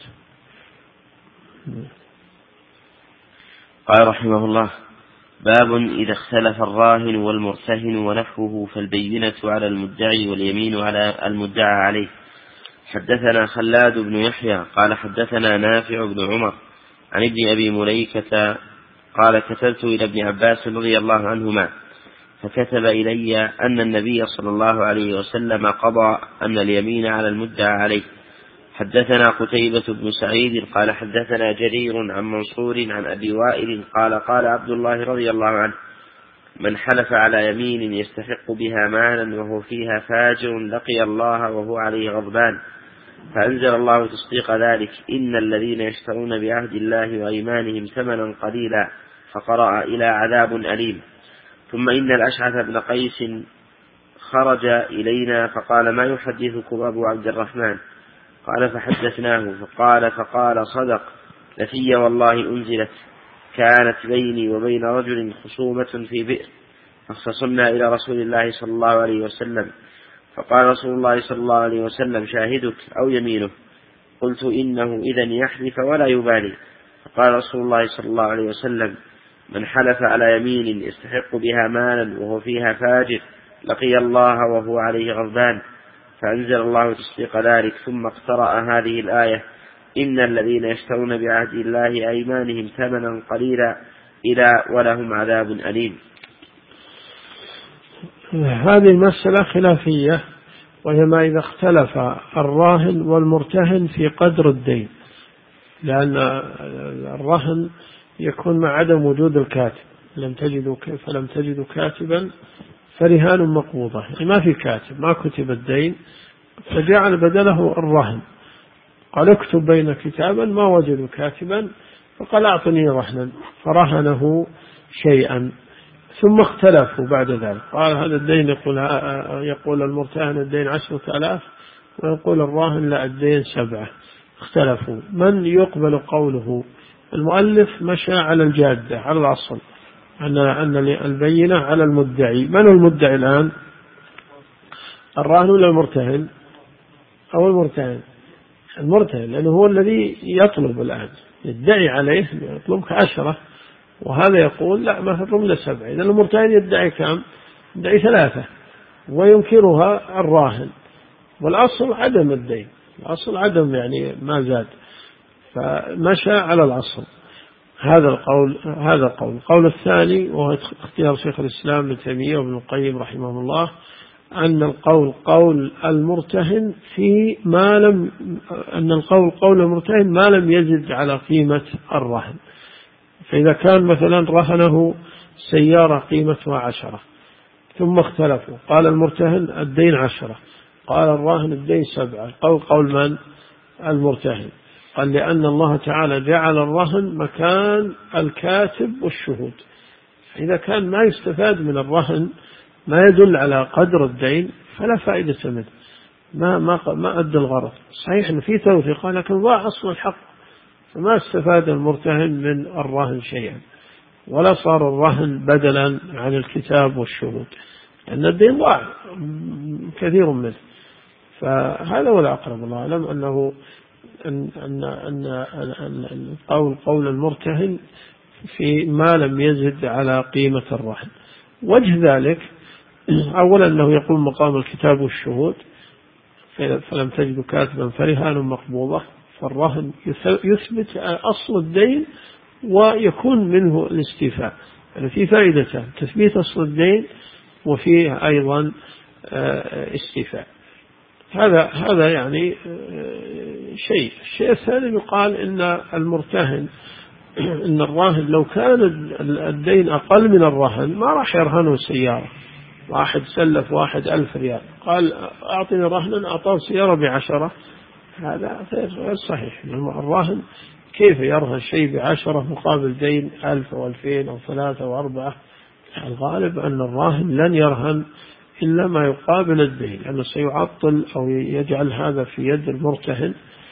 قال رحمه الله: باب إذا اختلف الراهن والمرتهن ونحوه فالبينة على المدعي واليمين على المدعى عليه. حدثنا خلاد بن يحيى قال حدثنا نافع بن عمر عن ابن أبي مليكة قال كتبت إلى ابن عباس رضي الله عنهما فكتب إلي أن النبي صلى الله عليه وسلم قضى أن اليمين على المدعى عليه. حدثنا قتيبة بن سعيد قال حدثنا جرير عن منصور عن أبي وائل قال قال عبد الله رضي الله عنه: من حلف على يمين يستحق بها مالا وهو فيها فاجر لقي الله وهو عليه غضبان، فأنزل الله تصديق ذلك: إن الذين يشترون بعهد الله وأيمانهم ثمنا قليلا، فقرأ إلى عذاب أليم. ثم إن الأشعث بن قيس خرج إلينا فقال: ما يحدثكم أبو عبد الرحمن؟ قال: فحدثناه فقال صدق، لفي والله أنزلت، كانت بيني وبين رجل خصومة في بئر، فاختصمنا إلى رسول الله صلى الله عليه وسلم، فقال رسول الله صلى الله عليه وسلم: شاهدك أو يمينه؟ قلت: إنه إذن يحلف ولا يبالي. فقال رسول الله صلى الله عليه وسلم: من حلف على يمين يستحق بها مالا وهو فيها فاجر لقي الله وهو عليه غضبان، فأنزل الله تصديق ذلك. ثم اقترأ هذه الآية: إن الذين يشترون بعهد الله أيمانهم ثمنا قليلا إلى ولهم عذاب أليم. هذه المسألة خلافية، وهي ما إذا اختلف الراهن والمرتهن في قدر الدين، لأن الرهن يكون مع عدم وجود الكاتب، فلم تجدوا كاتبا فرهان مقبوضة، يعني ما في كاتب، ما كتب الدين، فجعل بدله الرهن، قال اكتب بين كتابا، ما وجدوا كاتبا فقال أعطني رهنا، فرهنه شيئا، ثم اختلفوا بعد ذلك، قال هذا الدين يقول المرتهن الدين 10,000 ويقول الراهن لا الدين 7، اختلفوا من يقبل قوله. المؤلف مشى على الجادة على الأصل أن البينة على المدعي. من المدعي الآن؟ الراهن ولا المرتهن؟ أو المرتهن؟ المرتهن، لأنه هو الذي يطلب الآن، يدعي عليه يطلبك 10 وهذا يقول لا ما تطلب إلا 7. إذا المرتهن يدعي كم؟ يدعي 3 وينكرها الراهن، والأصل عدم الدين، الأصل عدم يعني ما زاد، فمشى على الأصل. هذا القول الثاني وهو اختيار شيخ الإسلام ابن تيمية وابن القيم رحمه الله، أن القول قول المرتهن قول المرتهن ما لم يزد على قيمة الرهن. فإذا كان مثلا رهنه سيارة قيمتها 10 ثم اختلفوا، قال المرتهن الدين 10 قال الراهن الدين 7، قول من؟ المرتهن. قال لأن الله تعالى جعل الرهن مكان الكاتب والشهود، إذا كان ما يستفاد من الرهن ما يدل على قدر الدين فلا فائدة منه، ما أدى الغرض. صحيح أن في توثيق لكن ضاع أصل الحق، فما استفاد المرتهن من الرهن شيئا، ولا صار الرهن بدلا عن الكتاب والشهود، لأن الدين ضاع كثير منه. فهذا هو الأقرب، الله أعلم، أنه أن قول المرتهن في ما لم يزد على قيمة الرهن. وجه ذلك أولا أنه يقوم مقام الكتاب والشهود، فلم تجدوا كاتبا فرهان مقبوضة. فالرهن يثبت أصل الدين ويكون منه الاستيفاء. يعني في فائدتان: تثبيت أصل الدين وفيه أيضا استيفاء. هذا يعني شيء. الشيء الثاني يقال إن المرتهن، إن الراهن لو كان الدين أقل من الرهن ما راح يرهنه سيارة. واحد سلف 1000 ريال، قال أعطني رهنا، أعطاه سيارة ب10، هذا غير صحيح. الراهن كيف يرهن شيء ب10 مقابل دين 1000 أو 2000 أو 3 أو 4؟ الغالب أن الراهن لن يرهن إلا ما يقابل الدين، لأنه سيعطل أو يجعل هذا في يد المرتهن،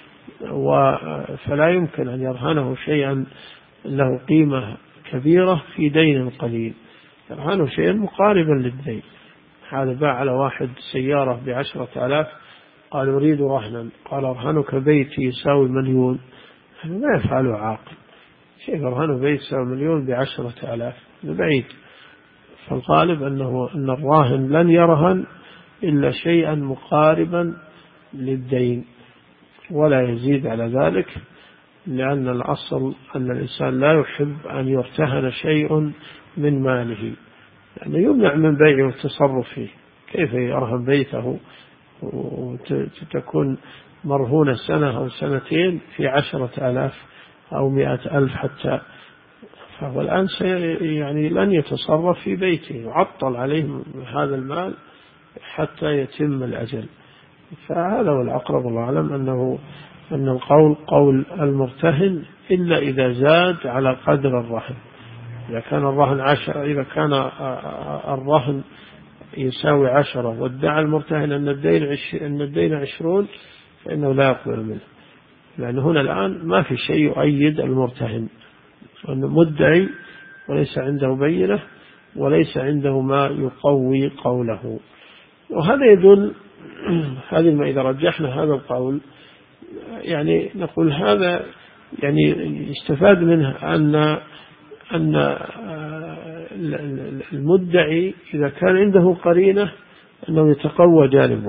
فلا يمكن أن يرهنه شيئا له قيمة كبيرة في دين قليل، يرهنه شيئا مقاربا للدين. هذا باع على واحد سيارة ب10,000، قال أريد رهنا، قال أرهنك بيتي يساوي 1,000,000. هذا ما يفعله عاقل. كيف أرهنه بيت يساوي 1,000,000 ب10,000؟ بعيد. فالغالب أن الراهن لن يرهن إلا شيئا مقاربا للدين ولا يزيد على ذلك، لأن الأصل أن الإنسان لا يحب أن يرتهن شيء من ماله، لأنه يمنع من بيعه والتصرف فيه. كيف يرهن بيته وتكون مرهونة سنة أو سنتين في 10,000 أو 100,000 حتى؟ فهو الآن يعني لن يتصرف في بيته، يعطل عليه هذا المال حتى يتم الأجل. فهذا هو الأقرب الله أعلم، أن القول قول المرتهن إلا إذا زاد على قدر الرهن. إذا كان الرهن 10، إذا كان الرهن يساوي 10 وادعى المرتهن أن الدين 20، فإنه لا يقبل منه، لأن هنا الآن ما في شيء يؤيد المرتهن، أنه مدعي وليس عنده بينة وليس عنده ما يقوي قوله. وهذا يدل، هذه ما إذا رجحنا هذا القول يعني نقول هذا يعني يستفاد منه أن المدعي إذا كان عنده قرينة أنه يتقوى جانبه.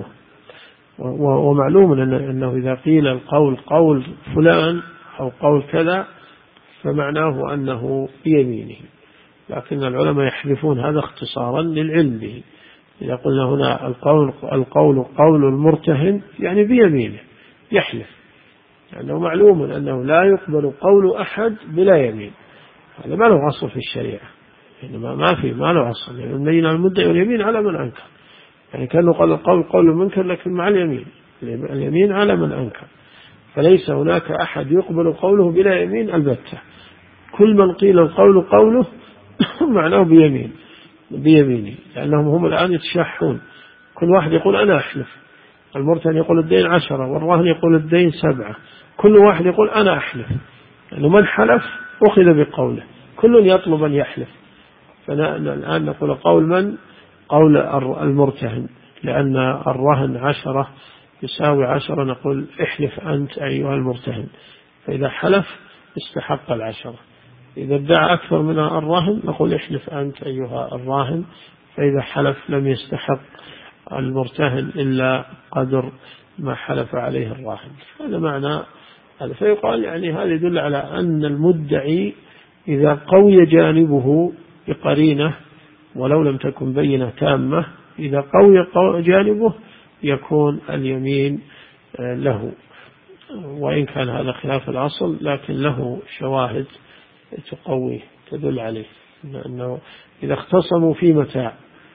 ومعلوم أنه إذا قيل القول قول فلان أو قول كذا فمعناه أنه بيمينه، لكن العلماء يحذفون هذا اختصارا للعلم به. إذا قلنا هنا القول قول المرتهن يعني بيمينه يحلف، لأنه معلوم أنه لا يقبل قول أحد بلا يمين. هذا ما له أصل في الشريعة، يعني ما له أصل، يعني بين المدعي واليمين على من أنكر. يعني كانوا قال القول قول المنكر لكن مع اليمين على من أنكر. فليس هناك أحد يقبل قوله بلا يمين البتة. كل من قيل القول قوله معناه بيمينه، لأنهم هم الآن يتشاحون. كل واحد يقول أنا أحلف، المرتهن يقول الدين 10 والراهن يقول الدين 7، كل واحد يقول أنا أحلف، لأنه من حلف أخذ بقوله، كل يطلب أن يحلف. فالآن نقول قول من؟ قول المرتهن، لأن الرهن 10 يساوي 10، نقول احلف أنت أيها المرتهن، فإذا حلف استحق 10. إذا ادعى أكثر من الرهن نقول احلف أنت أيها الراهن، فإذا حلف لم يستحق المرتهن إلا قدر ما حلف عليه الراهن. هذا معنى هذا. فيقال يعني هذا يدل على أن المدعي إذا قوي جانبه بقرينة ولو لم تكن بينة تامة، إذا قوي جانبه يكون اليمين له، وإن كان هذا خلاف الأصل لكن له شواهد تقويه تدل عليه. أنه إذا اختصموا في متاع،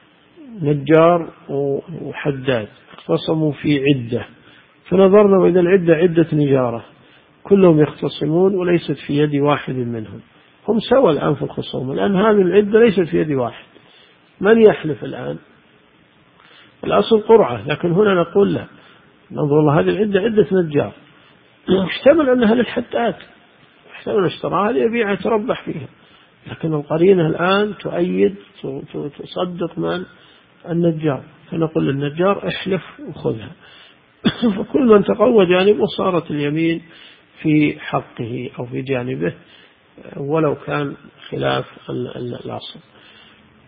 نجار وحداد اختصموا في عدة، فنظرنا وإذا العدة عدة نجارة كلهم يختصمون وليست في يد واحد منهم، هم سوى الآن في الخصوم، لأن هذه العدة ليست في يد واحد، من يحلف الآن؟ الأصل قرعة، لكن هنا نقول لا، ننظر الله هذه العدة عدة نجار، يحتمل أنها للحداد، يحتمل اشتراها ليبيع يتربح فيها، لكن القرينة الآن تؤيد تصدق من؟ النجار، فنقول للنجار احلف وخذها. فكل من تقوى جانبه صارت اليمين في حقه أو في جانبه ولو كان خلاف الأصل.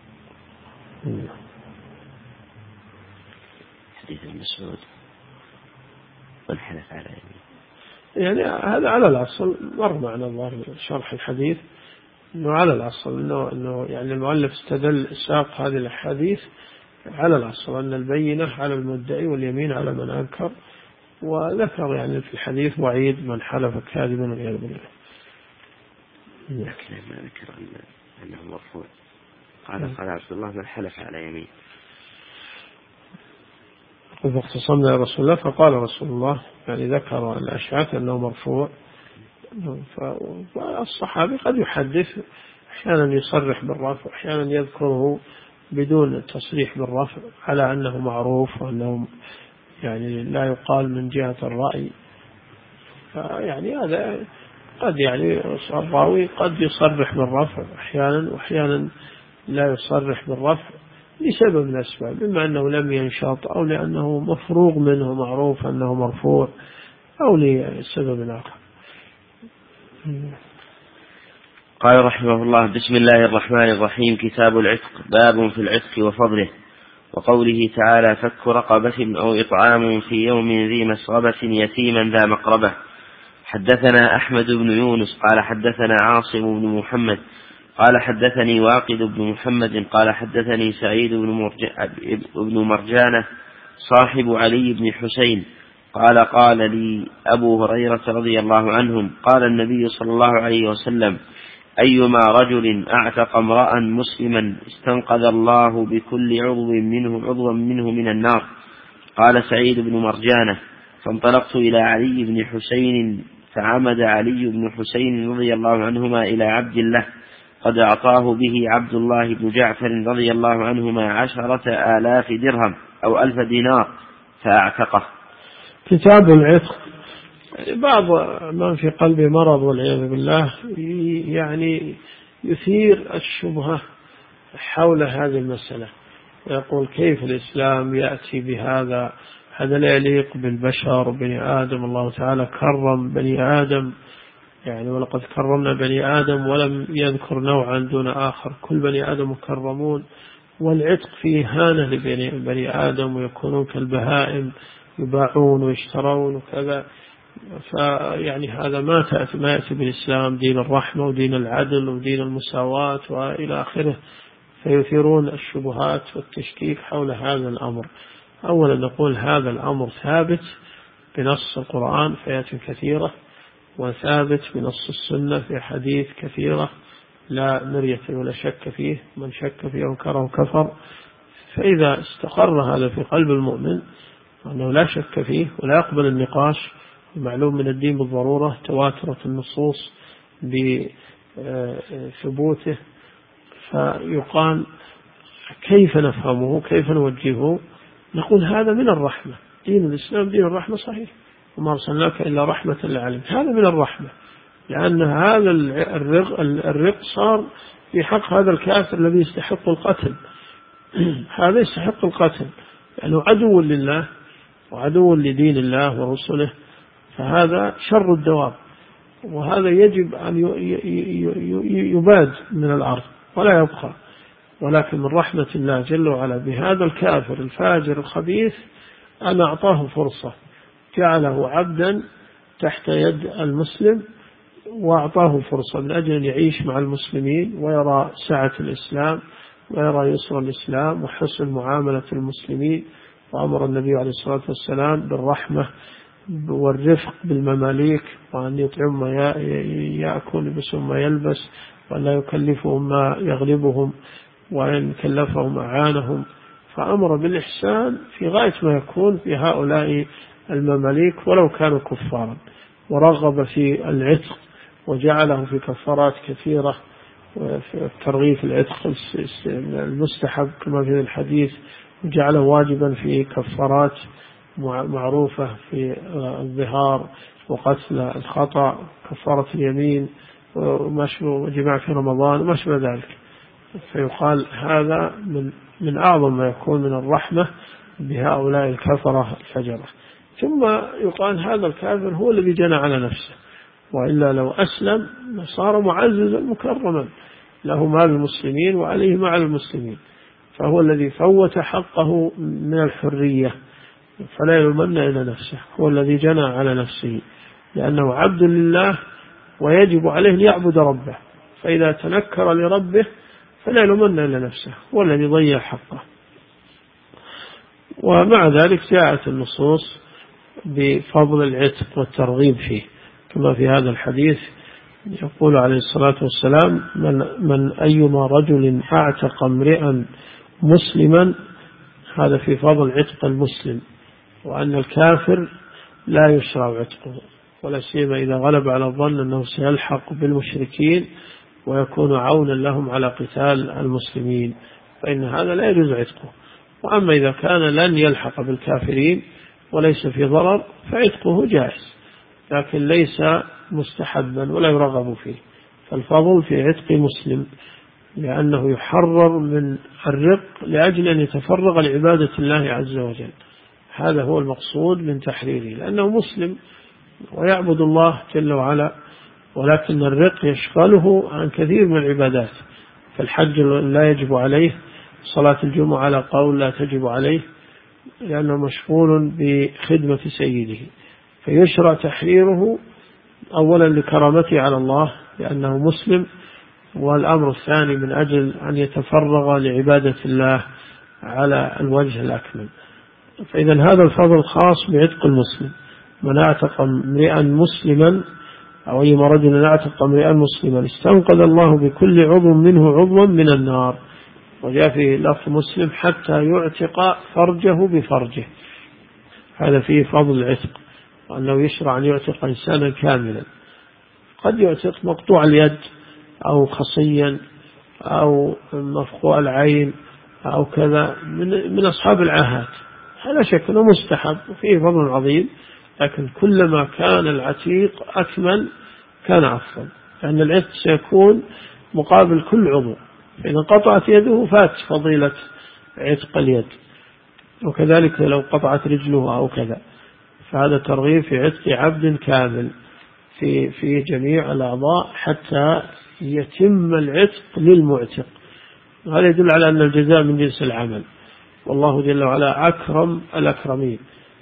حديث ابن مسعود من حلف على يمين؟ يعني هذا على الأصل مر معنا الله شرح الحديث أنه على الأصل أنه يعني المؤلف استدل ساق هذه الأحاديث على الأصل أن البينة على المدعي واليمين على من أنكر، وذكر يعني في الحديث وعيد من حلف كاذبا والعياذ بالله. لكن ما ذكر أنه مرفوع. قال عبد الله من حلف على يمين. فاختصمنا يا رسول الله، فقال رسول الله يعني ذكر الأشعث أنه مرفوع. فالصحابي قد يحدث أحيانا يصرح بالرفع، أحيانا يذكره بدون التصريح بالرفع على أنه معروف وأنه يعني لا يقال من جهة الرأي. فيعني هذا قد يعني الراوي قد يصرح بالرفع أحيانا، وأحيانا لا يصرح بالرفع لسبب من الأسباب، إما أنه لم ينشط أو لأنه مفروغ منه معروف أنه مرفوع أو لسبب آخر. قال رحمه الله: بسم الله الرحمن الرحيم. كتاب العتق. باب في العتق وفضله، وقوله تعالى: فك رقبة أو إطعام في يوم ذي مسغبة يتيما ذا مقربة. حدثنا أحمد بن يونس قال حدثنا عاصم بن محمد قال حدثني واقد بن محمد قال حدثني سعيد بن مرجانة صاحب علي بن حسين قال لي أبو هريرة رضي الله عنهم: قال النبي صلى الله عليه وسلم: أيما رجل أعتق امرأ مسلما استنقذ الله بكل عضوا منه من النار. قال سعيد بن مرجانة: فانطلقت إلى علي بن حسين، فعمد علي بن حسين رضي الله عنهما إلى عبد الله قد أعطاه به عبد الله بن جعفر رضي الله عنهما 10,000 درهم أو 1,000 دينار فأعتقه. كتاب العتق. بعض من في قلبه مرض والعياذ بالله يعني يثير الشبهة حول هذه المسألة، ويقول كيف الإسلام يأتي بهذا؟ هذا لا يليق بالبشر بني آدم. الله تعالى كرم بني آدم، يعني ولقد كرمنا بني آدم ولم يذكر نوعا دون آخر، كل بني آدم مكرمون، والعتق فيه هانة لبني آدم ويكونون كالبهائم يباعون ويشترون وكذا. فيعني هذا ما يأتي بالإسلام، دين الرحمة ودين العدل ودين المساواة وإلى آخره، فيثيرون الشبهات والتشكيك حول هذا الأمر. أولا نقول هذا الأمر ثابت بنص القرآن في آيات كثيرة، وثابت بنص السنة في حديث كثيرة لا مرية ولا شك فيه، من شك فيه وكره كفر. فإذا استقر هذا في قلب المؤمن أنه لا شك فيه ولا يقبل النقاش، معلوم من الدين بالضرورة، تواترت النصوص بثبوته، فيقال كيف نفهمه كيف نوجهه؟ نقول هذا من الرحمة، دين الإسلام دين الرحمة صحيح، وما أرسلناك إلا رحمة للعالمين، هذا من الرحمة، لأن هذا الرق صار في حق هذا الكافر الذي يستحق القتل. هذا يستحق القتل لأنه عدو لله وعدو لدين الله ورسله، فهذا شر الدواب، وهذا يجب أن يباد من الأرض ولا يبقى. ولكن من رحمة الله جل وعلا بهذا الكافر الفاجر الخبيث أن أعطاه فرصة، جعله عبدا تحت يد المسلم، وأعطاه فرصة من أجل أن يعيش مع المسلمين ويرى سعة الإسلام ويرى يسر الإسلام وحسن معاملة المسلمين. وأمر النبي عليه الصلاة والسلام بالرحمة والرفق بالمماليك، وأن يطعم ما يأكل يلبسهم ما يلبس، وأن لا يكلفهم ما يغلبهم، وأن كلفهم أعانهم. فأمر بالإحسان في غاية ما يكون في هؤلاء المماليك ولو كانوا كفارا، ورغب في العتق وجعله في كفارات كثيرة، وفي ترغيب العتق المستحب كما في الحديث، وجعله واجبا في كفارات معروفة في الظهار وقتل الخطأ، كفارة اليمين وجماع في رمضان وما شابه ذلك. فيقال هذا من أعظم ما يكون من الرحمة بهؤلاء الكفرة الفجرة. ثم يقال هذا الكافر هو الذي جنى على نفسه، وإلا لو أسلم صار معززا مكرما، له مال المسلمين وعليه مع المسلمين، فهو الذي فوت حقه من الحرية فلا يلومن إلا نفسه، هو الذي جنى على نفسه، لأنه عبد لله ويجب عليه ليعبد ربه، فإذا تنكر لربه فلا يلومن إلا نفسه، هو الذي ضيع حقه. ومع ذلك جاءت النصوص بفضل العتق والترغيب فيه، كما في هذا الحديث يقول عليه الصلاة والسلام: من أيما رجل أعتق امرئا مسلما، هذا في فضل عتق المسلم، وأن الكافر لا يشرع عتقه، ولا سيما إذا غلب على الظن أنه سيلحق بالمشركين ويكون عونا لهم على قتال المسلمين، فإن هذا لا يجوز عتقه. وأما إذا كان لن يلحق بالكافرين وليس في ضرر فعتقه جائز، لكن ليس مستحبا ولا يرغب فيه. فالفضل في عتق مسلم، لأنه يحرر من الرق لأجل أن يتفرغ لعبادة الله عز وجل، هذا هو المقصود من تحريره، لأنه مسلم ويعبد الله جل وعلا، ولكن الرق يشغله عن كثير من العبادات. فالحج لا يجب عليه، صلاة الجمعة على قول لا تجب عليه، لأنه مشغول بخدمة سيده، فيشرع تحريره أولا لكرامته على الله لأنه مسلم، والأمر الثاني من أجل أن يتفرغ لعبادة الله على الوجه الأكمل. فإذا هذا الفضل خاص بعتق المسلم. من اعتق امرئا مسلما، أو أي رجل اعتق امرئا مسلما استنقذ الله بكل عضو منه عضوا من النار. وجاء في لفظ مسلم: حتى يعتق فرجه بفرجه. هذا فيه فضل العتق، وأنه يشرع أن يعتق إنسانا كاملا. قد يعتق مقطوع اليد أو خصيا أو مفقوع العين أو كذا من أصحاب العاهات، هذا شك أنه مستحب وفيه فضل عظيم، لكن كلما كان العتيق أكمل كان أفضل، لأن العتق سيكون مقابل كل عضو، فإذا قطعت يده فات فضيلة عتق اليد، وكذلك لو قطعت رجله أو كذا. فهذا ترغيب في عتق عبد كامل في جميع الأعضاء حتى يتم العتق للمعتق. هذا يدل على أن الجزاء من جنس العمل، والله جل وعلا أكرم الأكرمين،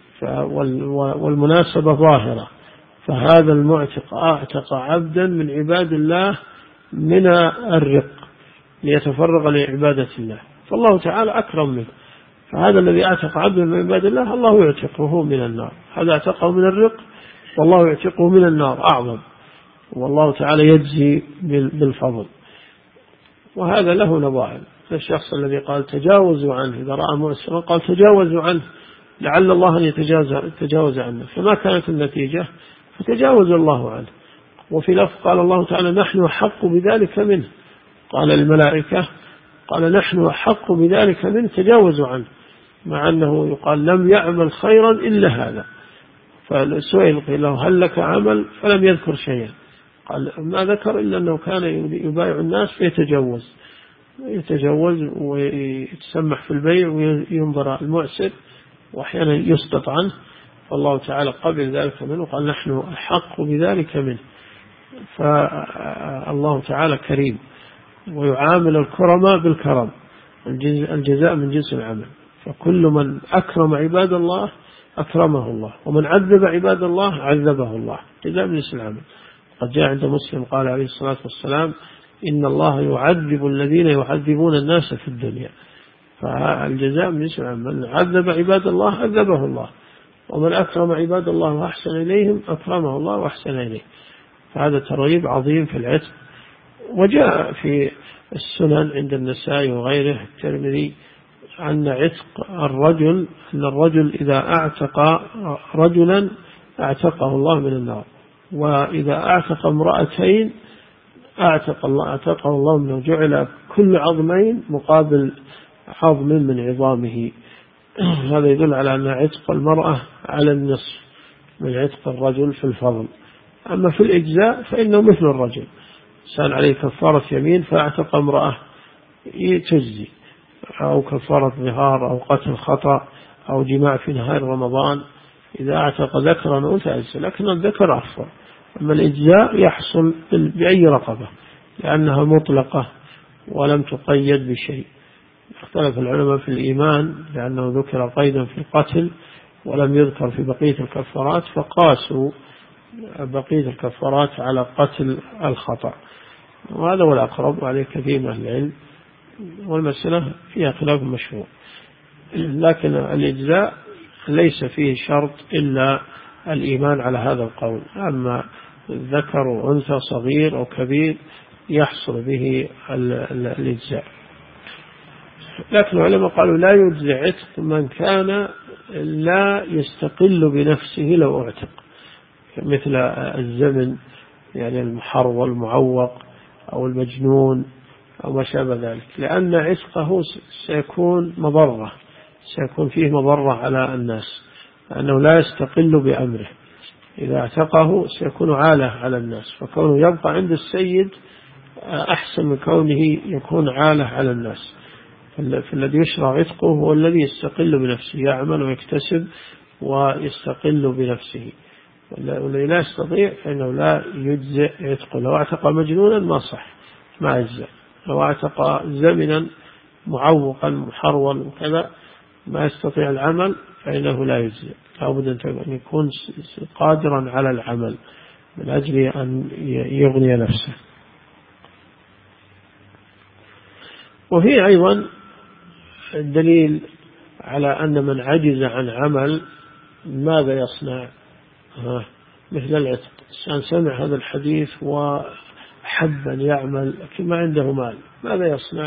والمناسبة ظاهرة. فهذا المعتق أعتق عبدا من عباد الله من الرق ليتفرغ لعبادة الله، فالله تعالى أكرم منه. فهذا الذي أعتق عبدا من عباد الله الله يعتقه من النار، هذا أعتقه من الرق والله يعتقه من النار أعظم، والله تعالى يجزي بالفضل. وهذا له نظائر. الشخص الذي قال تجاوزوا عنه، إذا رأى مؤسرا قال تجاوزوا عنه لعل الله أن يتجاوز عنه، فما كانت النتيجة فتجاوز الله عنه. وفي لفظ قال الله تعالى: نحن أحق بذلك منه، قال الملائكة قال نحن أحق بذلك منه تجاوزوا عنه، مع أنه يقال لم يعمل خيرا إلا هذا. فالسؤال قيل له: هل لك عمل؟ فلم يذكر شيئا، قال ما ذكر إلا أنه كان يبايع الناس فيتجوز ويتسمح في البيع وينظر المؤسر وأحيانا يسقط عنه، فالله تعالى قبل ذلك منه وقال نحن أحق بذلك منه. فالله تعالى كريم ويعامل الكرماء بالكرم، الجزاء من جنس العمل. فكل من أكرم عباد الله أكرمه الله، ومن عذب عباد الله عذبه الله، جزاء من جنس العمل. قد جاء عند مسلم قال عليه الصلاة والسلام: إن الله يعذب الذين يعذبون الناس في الدنيا. فالجزاء من جنس العمل، من عذب عباد الله عذبه الله، ومن أكرم عباد الله وأحسن إليهم أكرمه الله وأحسن إليه. فهذا ترغيب عظيم في العتق. وجاء في السنن عند النسائي وغيره الترمذي أن عتق الرجل، أن الرجل إذا أعتق رجلا أعتقه الله من النار، وإذا أعتق امرأتين أعتقه الله منه، جعل كل عظمين مقابل عظم من عظامه. هذا يدل على أن عتق المرأة على النصف من عتق الرجل في الفضل. أما في الإجزاء فإنه مثل الرجل، سأل عليه كفارة يمين فأعتق امرأة تجزي، أو كفارة ظهار أو قتل خطأ أو جماع في نهار رمضان، إذا أعتق ذكرا أو أنثى، لكن الذكر أفضل. أما الإجزاء يحصل بأي رقبة لأنها مطلقة ولم تقيد بشيء. اختلف العلماء في الإيمان لأنه ذكر قيدا في القتل، ولم يذكر في بقية الكفارات، فقاسوا بقية الكفارات على قتل الخطأ، وهذا هو الأقرب عليه كثير من العلم، والمسألة فيها خلاف مشهور. لكن الإجزاء ليس فيه شرط إلا الإيمان على هذا القول، أما ذكر وأنثى صغير أو كبير يحصل به الإجزاء. لكن العلماء قالوا لا يجزي عتق من كان لا يستقل بنفسه لو اعتق، مثل الزمن يعني المحر والمعوق أو المجنون أو ما شابه ذلك، لأن عتقه سيكون فيه مضرة على الناس، لأنه لا يستقل بأمره. إذا اعتقه سيكون عالة على الناس، فكونه يبقى عند السيد أحسن من كونه يكون عالة على الناس. فالذي يشرع عتقه هو الذي يستقل بنفسه، يعمل ويكتسب ويستقل بنفسه. والذي لا يستطيع فإنه لا يجزئ عتقه. لو اعتق مجنونا ما صح، ما يجزئ. لو اعتق زمنا معوقا محرول وكذا ما يستطيع العمل فإنه لا يجزئ، لابد أن يكون قادرا على العمل من أجل أن يغني نفسه. وفي أيضا الدليل على أن من عجز عن عمل ماذا يصنع، مثل العتق. الإنسان سمع هذا الحديث وحب أن يعمل لكن ما عنده مال، ماذا يصنع؟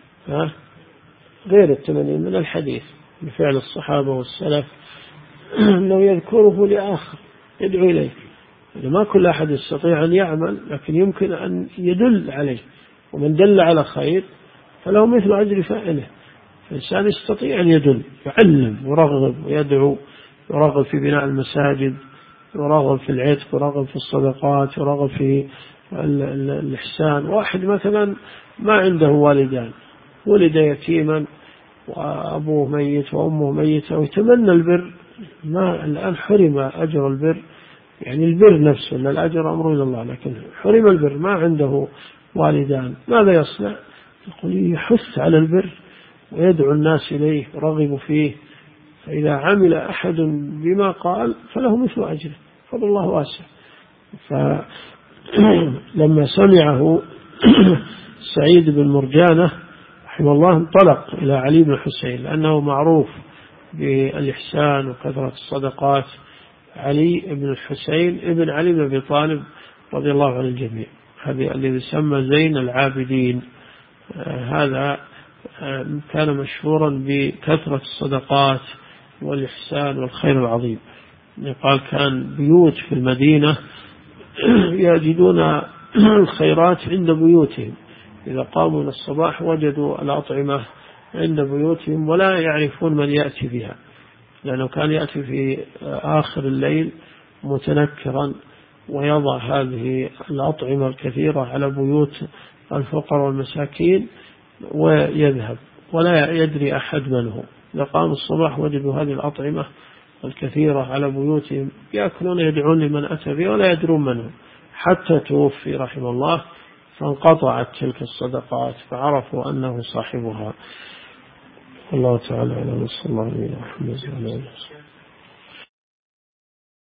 غير التمني من الحديث بفعل الصحابة والسلف أنه يذكره لآخر يدعو إليه. ما كل أحد يستطيع أن يعمل، لكن يمكن أن يدل عليه، ومن دل على خير فله مثل أجر فاعله. الإنسان يستطيع أن يدل، يعلم يرغب ويدعو، يرغب في بناء المساجد، يرغب في العتق، يرغب في الصدقات، يرغب في الإحسان. واحد مثلا ما عنده والدان، ولد يتيما وأبوه ميت وأمه ميتة ويتمنى البر، ما الآن حرم أجر البر، يعني البر نفسه، لا الأجر أمر إلى الله، لكن حرم البر، ما عنده والدان، ماذا يصنع؟ يقول يحث على البر ويدعو الناس إليه ورغب فيه، فإذا عمل أحد بما قال فله مثل أجره، فضل الله واسع. فلما سمعه سعيد بن مرجانة رحمه الله انطلق إلى علي بن حسين، لأنه معروف بالإحسان وكثرة الصدقات. علي بن الحسين ابن علي بن أبي طالب رضي الله عن الجميع، هذا الذي يسمى زين العابدين. هذا كان مشهورا بكثرة الصدقات والإحسان والخير العظيم. قال كان بيوت في المدينة يجدون الخيرات عند بيوتهم، إذا قاموا من الصباح وجدوا الأطعمة عند بيوتهم ولا يعرفون من يأتي بها، لأنه كان يأتي في آخر الليل متنكرا ويضع هذه الأطعمة الكثيرة على بيوت الفقراء والمساكين ويذهب ولا يدري أحد من هو. إذا قام الصباح وجدوا هذه الأطعمة الكثيرة على بيوتهم يأكلون يدعون لمن أتى بها ولا يدرون من هو، حتى توفي رحمه الله، فانقطعت تلك الصدقات فعرفوا أنه صاحبها. الله تعالى على صلى الله عليه وسلم.